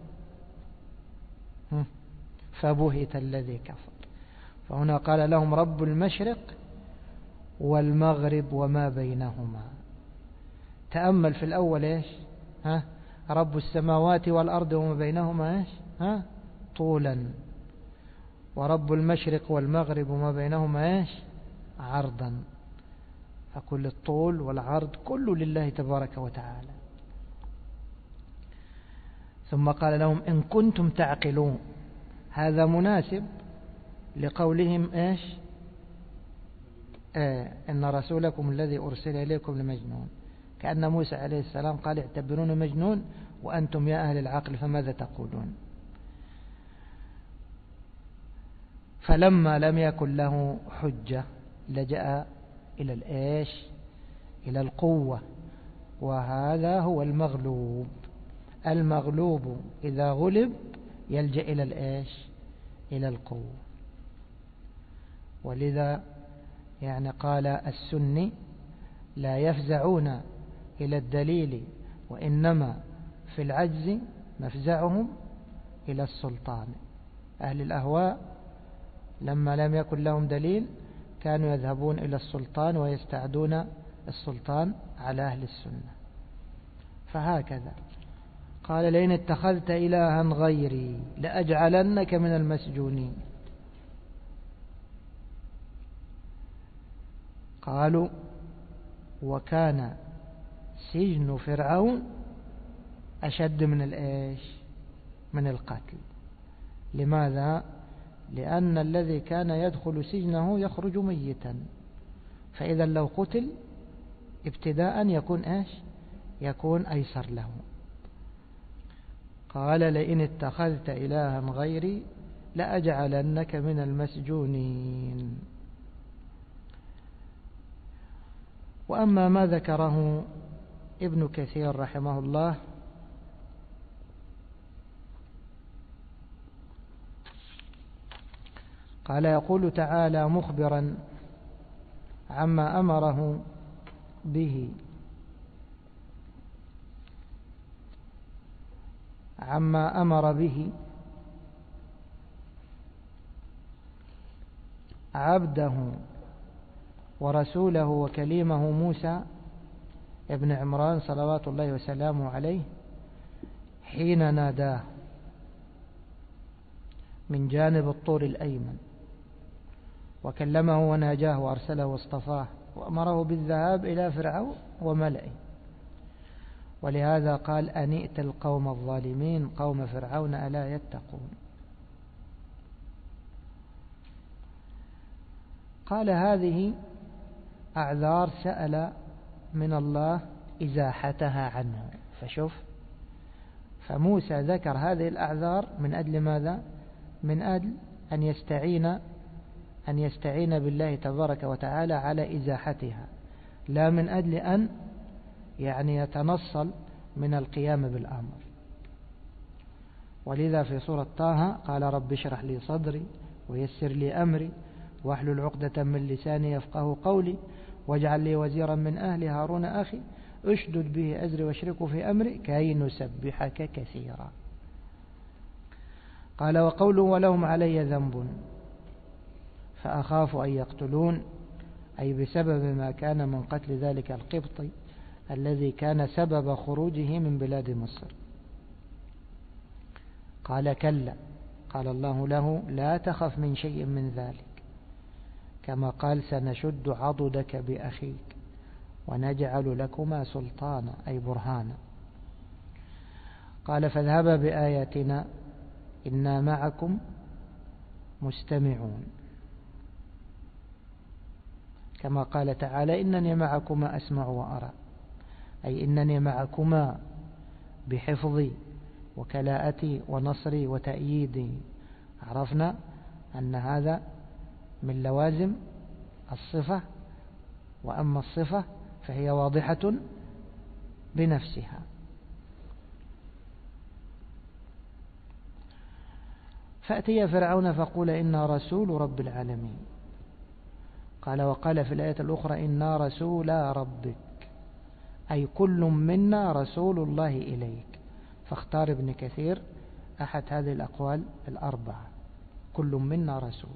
فبهت الذي كفر. فهنا قال لهم رب المشرق والمغرب وما بينهما. تأمل في الأول إيش؟ ها؟ رب السماوات والأرض وما بينهما إيش؟ ها؟ طولا. ورب المشرق والمغرب وما بينهما إيش؟ عرضا. فكل الطول والعرض كله لله تبارك وتعالى. ثم قال لهم إن كنتم تعقلون. هذا مناسب لقولهم إيش؟ آه إن رسولكم الذي أرسل إليكم لمجنون. كأن موسى عليه السلام قال اعتبرون مجنون وأنتم يا أهل العقل فماذا تقولون؟ فلما لم يكن له حجة لجأ إلى الإيش؟ إلى القوة، وهذا هو المغلوب. المغلوب إذا غلب يلجأ إلى الإيش؟ إلى القوة. ولذا يعني قال السني لا يفزعون إلى الدليل وإنما في العجز مفزعهم إلى السلطان. أهل الأهواء لما لم يكن لهم دليل كانوا يذهبون إلى السلطان ويستعدون السلطان على أهل السنة. فهكذا قال لئن اتخذت إلها غيري لأجعلنك من المسجونين. قالوا وكان سجن فرعون أشد من الإيش؟ من القتل. لماذا؟ لأن الذي كان يدخل سجنه يخرج ميتا، فإذا لو قتل ابتداء يكون إيش؟ يكون أيسر له. قال لئن اتخذت إلها غيري لأجعلنك من المسجونين. وأما ما ذكره ابن كثير رحمه الله قال يقول تعالى مخبرا عما أمره به عما أمر به عبده ورسوله وكليمه موسى ابن عمران صلوات الله وسلامه عليه حين ناداه من جانب الطور الأيمن وكلمه وناجاه وأرسله واصطفاه وأمره بالذهاب إلى فرعون وملئه. ولهذا قال أن ائت القوم الظالمين قوم فرعون ألا يتقون. قال هذه أعذار سأل من الله إزاحتها عنه. فشوف، فموسى ذكر هذه الأعذار من أجل ماذا؟ من أجل أن يستعين أن يستعين بالله تبارك وتعالى على إزاحتها، لا من أجل أن يعني يتنصل من القيام بالأمر. ولذا في سورة طه قال رب اشرح لي صدري ويسر لي أمري واحلل عقدة من لساني يفقه قولي واجعل لي وزيرا من أهلي هارون أخي اشدد به أزري واشركه في أمري كي نسبحك كثيرا. قال وقوله ولهم علي ذنب فأخاف أن يقتلون، أي بسبب ما كان من قتل ذلك القبطي الذي كان سبب خروجه من بلاد مصر. قال كلا، قال الله له لا تخف من شيء من ذلك، كما قال سنشد عضدك بأخيك ونجعل لكما سلطانا أي برهانا. قال فاذهبا بآياتنا إنا معكم مستمعون، كما قال تعالى إنني معكما أسمع وأرى، أي إنني معكما بحفظي وكلاءتي ونصري وتأييدي. عرفنا أن هذا من لوازم الصفة، وأما الصفة فهي واضحة بنفسها. فأتي فرعون فقول إنا رسول رب العالمين. قال وقال في الآية الأخرى إنا رسول ربك، أي كل منا رسول الله إليك. فاختار ابن كثير أحد هذه الأقوال الأربعة، كل منا رسول.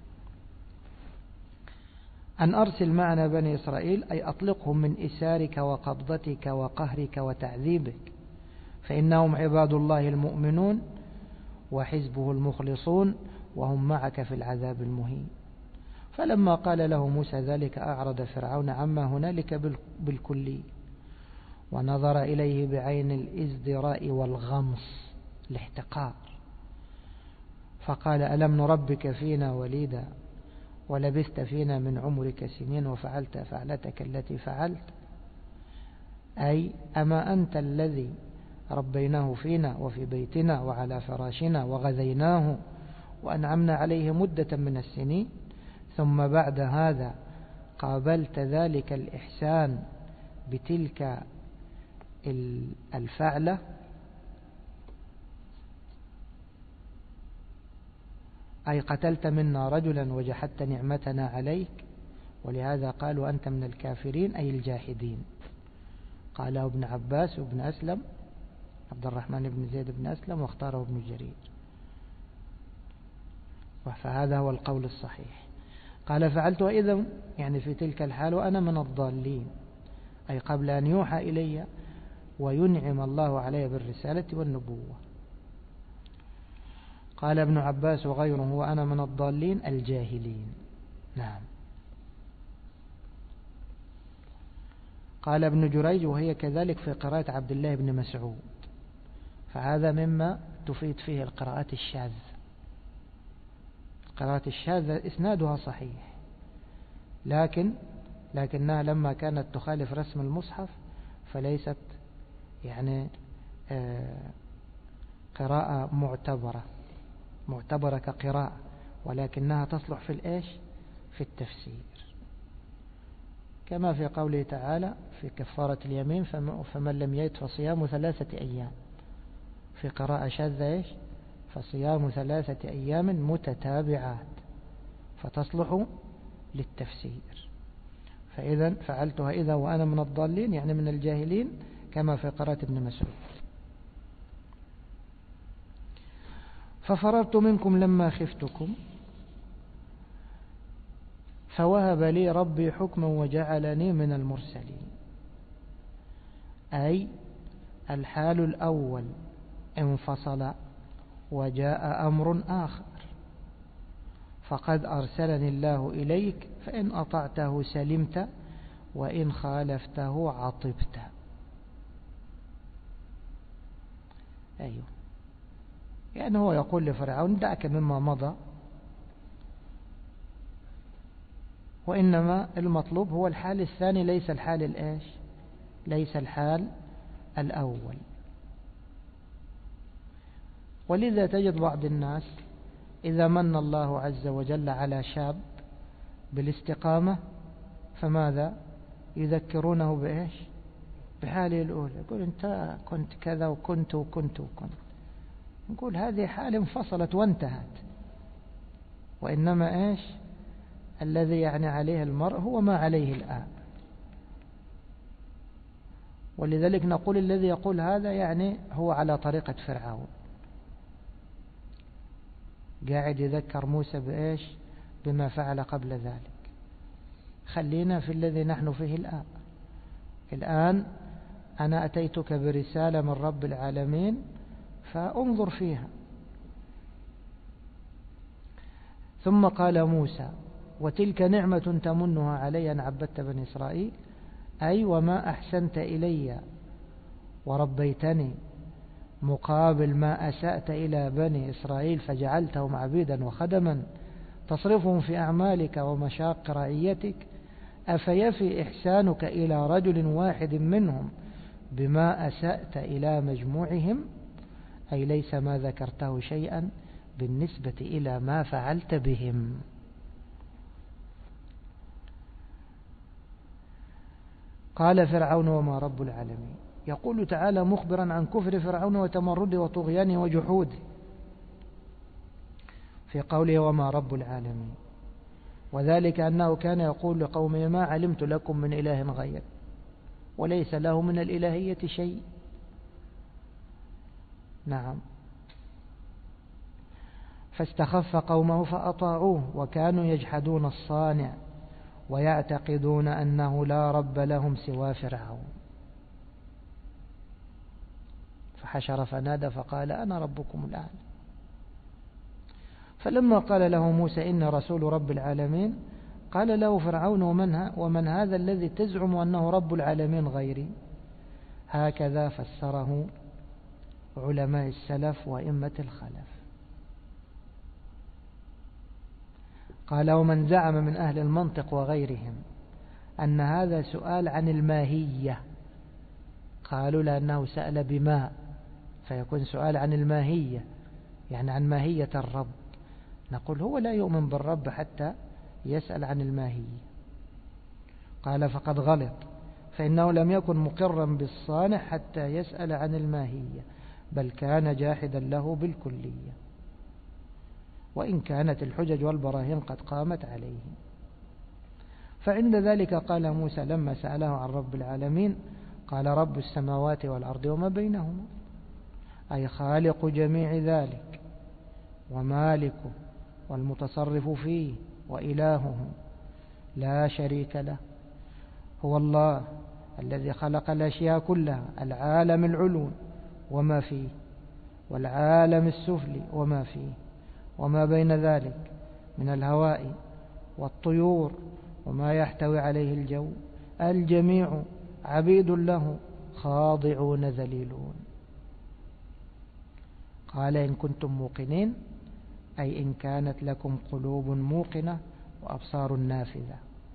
أن أرسل معنا بني إسرائيل، أي أطلقهم من إسارك وقبضتك وقهرك وتعذيبك، فإنهم عباد الله المؤمنون وحزبه المخلصون وهم معك في العذاب المهين. فلما قال له موسى ذلك أعرض فرعون عما هنالك بالكلي ونظر إليه بعين الازدراء والغمص الاحتقار، فقال ألم نربك فينا وليدا ولبثت فينا من عمرك سنين وفعلت فعلتك التي فعلت، أي أما أنت الذي ربيناه فينا وفي بيتنا وعلى فراشنا وغذيناه وأنعمنا عليه مدة من السنين، ثم بعد هذا قابلت ذلك الإحسان بتلك الفعلة. أي قتلت منا رجلا وجحدت نعمتنا عليك، ولهذا قالوا أنت من الكافرين أي الجاحدين. قاله ابن عباس وابن أسلم، عبد الرحمن بن زيد بن أسلم، واختاره ابن جرير، فهذا هو القول الصحيح. قال فعلت إذا يعني في تلك الحال وأنا من الضالين، أي قبل أن يوحى إلي وينعم الله علي بالرسالة والنبوة. قال ابن عباس وغيره وأنا من الضالين الجاهلين. نعم. قال ابن جريج وهي كذلك في قراءة عبد الله بن مسعود، فهذا مما تفيد فيه القراءات الشاذة. القراءات الشاذة إسنادها صحيح، لكن لكنها لما كانت تخالف رسم المصحف فليست يعني قراءة معتبرة معتبرة كقراءة، ولكنها تصلح في الإيش في التفسير، كما في قوله تعالى في كفارة اليمين فمن لم يجد فصيام ثلاثة أيام. في قراءة شاذة إيش فصيام ثلاثة أيام متتابعات، فتصلح للتفسير. فإذا فعلتها إذا وأنا من الضالين يعني من الجاهلين، كما في قراءة ابن مسعود. ففررت منكم لما خفتكم فوهب لي ربي حكما وجعلني من المرسلين. أي الحال الأول انفصل وجاء أمر آخر، فقد أرسلني الله إليك فإن أطعته سلمت وإن خالفته عطبت. أيوه، يعني هو يقول لفرعون دعك مما مضى، وإنما المطلوب هو الحال الثاني ليس الحال الإيش ليس الحال الأول. ولذا تجد بعض الناس إذا من الله عز وجل على شاب بالاستقامة فماذا يذكرونه بإيش؟ بحاله الأولى. يقول أنت كنت كذا وكنت وكنت وكنت. نقول هذه حال انفصلت وانتهت، وإنما إيش الذي يعني عليه المرء هو ما عليه الآن. ولذلك نقول الذي يقول هذا يعني هو على طريقة فرعون، قاعد يذكر موسى بإيش؟ بما فعل قبل ذلك. خلينا في الذي نحن فيه الآن. الآن أنا أتيتك برسالة من رب العالمين فانظر فيها. ثم قال موسى وتلك نعمة تمنها علي أن عبدت بني إسرائيل، أي وما أحسنت إلي وربيتني مقابل ما أسأت إلى بني إسرائيل فجعلتهم عبيدا وخدما تصرفهم في أعمالك ومشاق رعيتك، أفيفي إحسانك إلى رجل واحد منهم بما أسأت إلى مجموعهم؟ أي ليس ما ذكرته شيئا بالنسبة إلى ما فعلت بهم. قال فرعون وما رب العالمين. يقول تعالى مخبرا عن كفر فرعون وتمرده وطغيانه وجحوده في قوله وما رب العالمين، وذلك أنه كان يقول لقومه ما علمت لكم من إله غير، وليس له من الإلهية شيء. نعم. فاستخف قومه فأطاعوه وكانوا يجحدون الصانع ويعتقدون أنه لا رب لهم سوى فرعون. فحشر فنادى فقال أنا ربكم الأعلى. فلما قال له موسى إن رسول رب العالمين قال له فرعون ومن, ومن هذا الذي تزعم أنه رب العالمين غيري؟ هكذا فسره علماء السلف وإمة الخلف. قال ومن زعم من أهل المنطق وغيرهم أن هذا سؤال عن الماهية، قالوا لأنه سأل بما فيكون سؤال عن الماهية، يعني عن ماهية الرب. نقول هو لا يؤمن بالرب حتى يسأل عن الماهية. قال فقد غلط، فإنه لم يكن مقرا بالصانع حتى يسأل عن الماهية، بل كان جاحدا له بالكلية، وإن كانت الحجج والبراهين قد قامت عليه. فعند ذلك قال موسى لما سأله عن رب العالمين قال رب السماوات والأرض وما بينهما، أي خالق جميع ذلك ومالكه والمتصرف فيه وإلهه لا شريك له، هو الله الذي خلق الأشياء كلها، العالم العلوي وما فيه والعالم السفلي وما فيه وما بين ذلك من الهواء والطيور وما يحتوي عليه الجو، الجميع عبيد له خاضعون ذليلون. قال إن كنتم موقنين، أي إن كانت لكم قلوب موقنة وأبصار نافذة.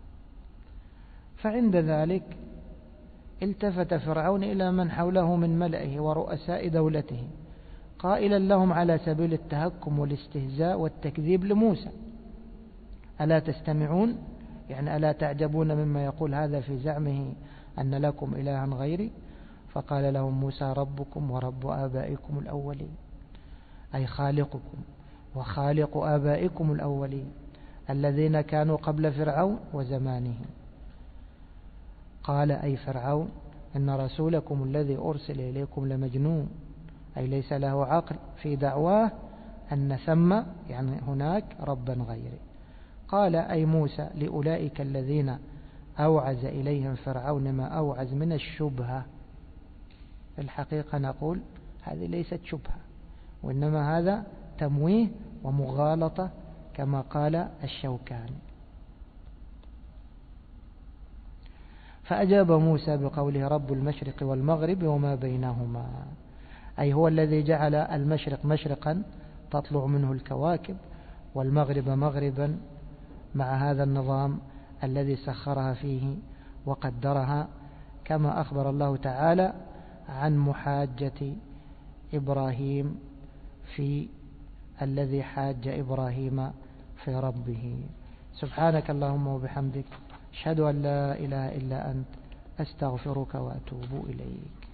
فعند ذلك التفت فرعون إلى من حوله من ملئه ورؤساء دولته قائلا لهم على سبيل التهكم والاستهزاء والتكذيب لموسى ألا تستمعون؟ يعني ألا تعجبون مما يقول هذا في زعمه أن لكم إلها غيري؟ فقال لهم موسى ربكم ورب آبائكم الأولين، أي خالقكم وخالق آبائكم الأولين الذين كانوا قبل فرعون وزمانه. قال أي فرعون إن رسولكم الذي أرسل إليكم لمجنون، أي ليس له عقل في دعواه أن ثم يعني هناك ربا غيري. قال أي موسى لأولئك الذين أوعز إليهم فرعون ما أوعز من الشبهة. الحقيقة نقول هذه ليست شبهة، وإنما هذا تمويه ومغالطة كما قال الشوكاني. فأجاب موسى بقوله رب المشرق والمغرب وما بينهما، أي هو الذي جعل المشرق مشرقا تطلع منه الكواكب والمغرب مغربا مع هذا النظام الذي سخرها فيه وقدرها، كما أخبر الله تعالى عن محاجة إبراهيم في الذي حاج إبراهيم في ربه سبحانك اللهم وبحمدك، أشهد أن لا إله إلا أنت، أستغفرك وأتوب إليك.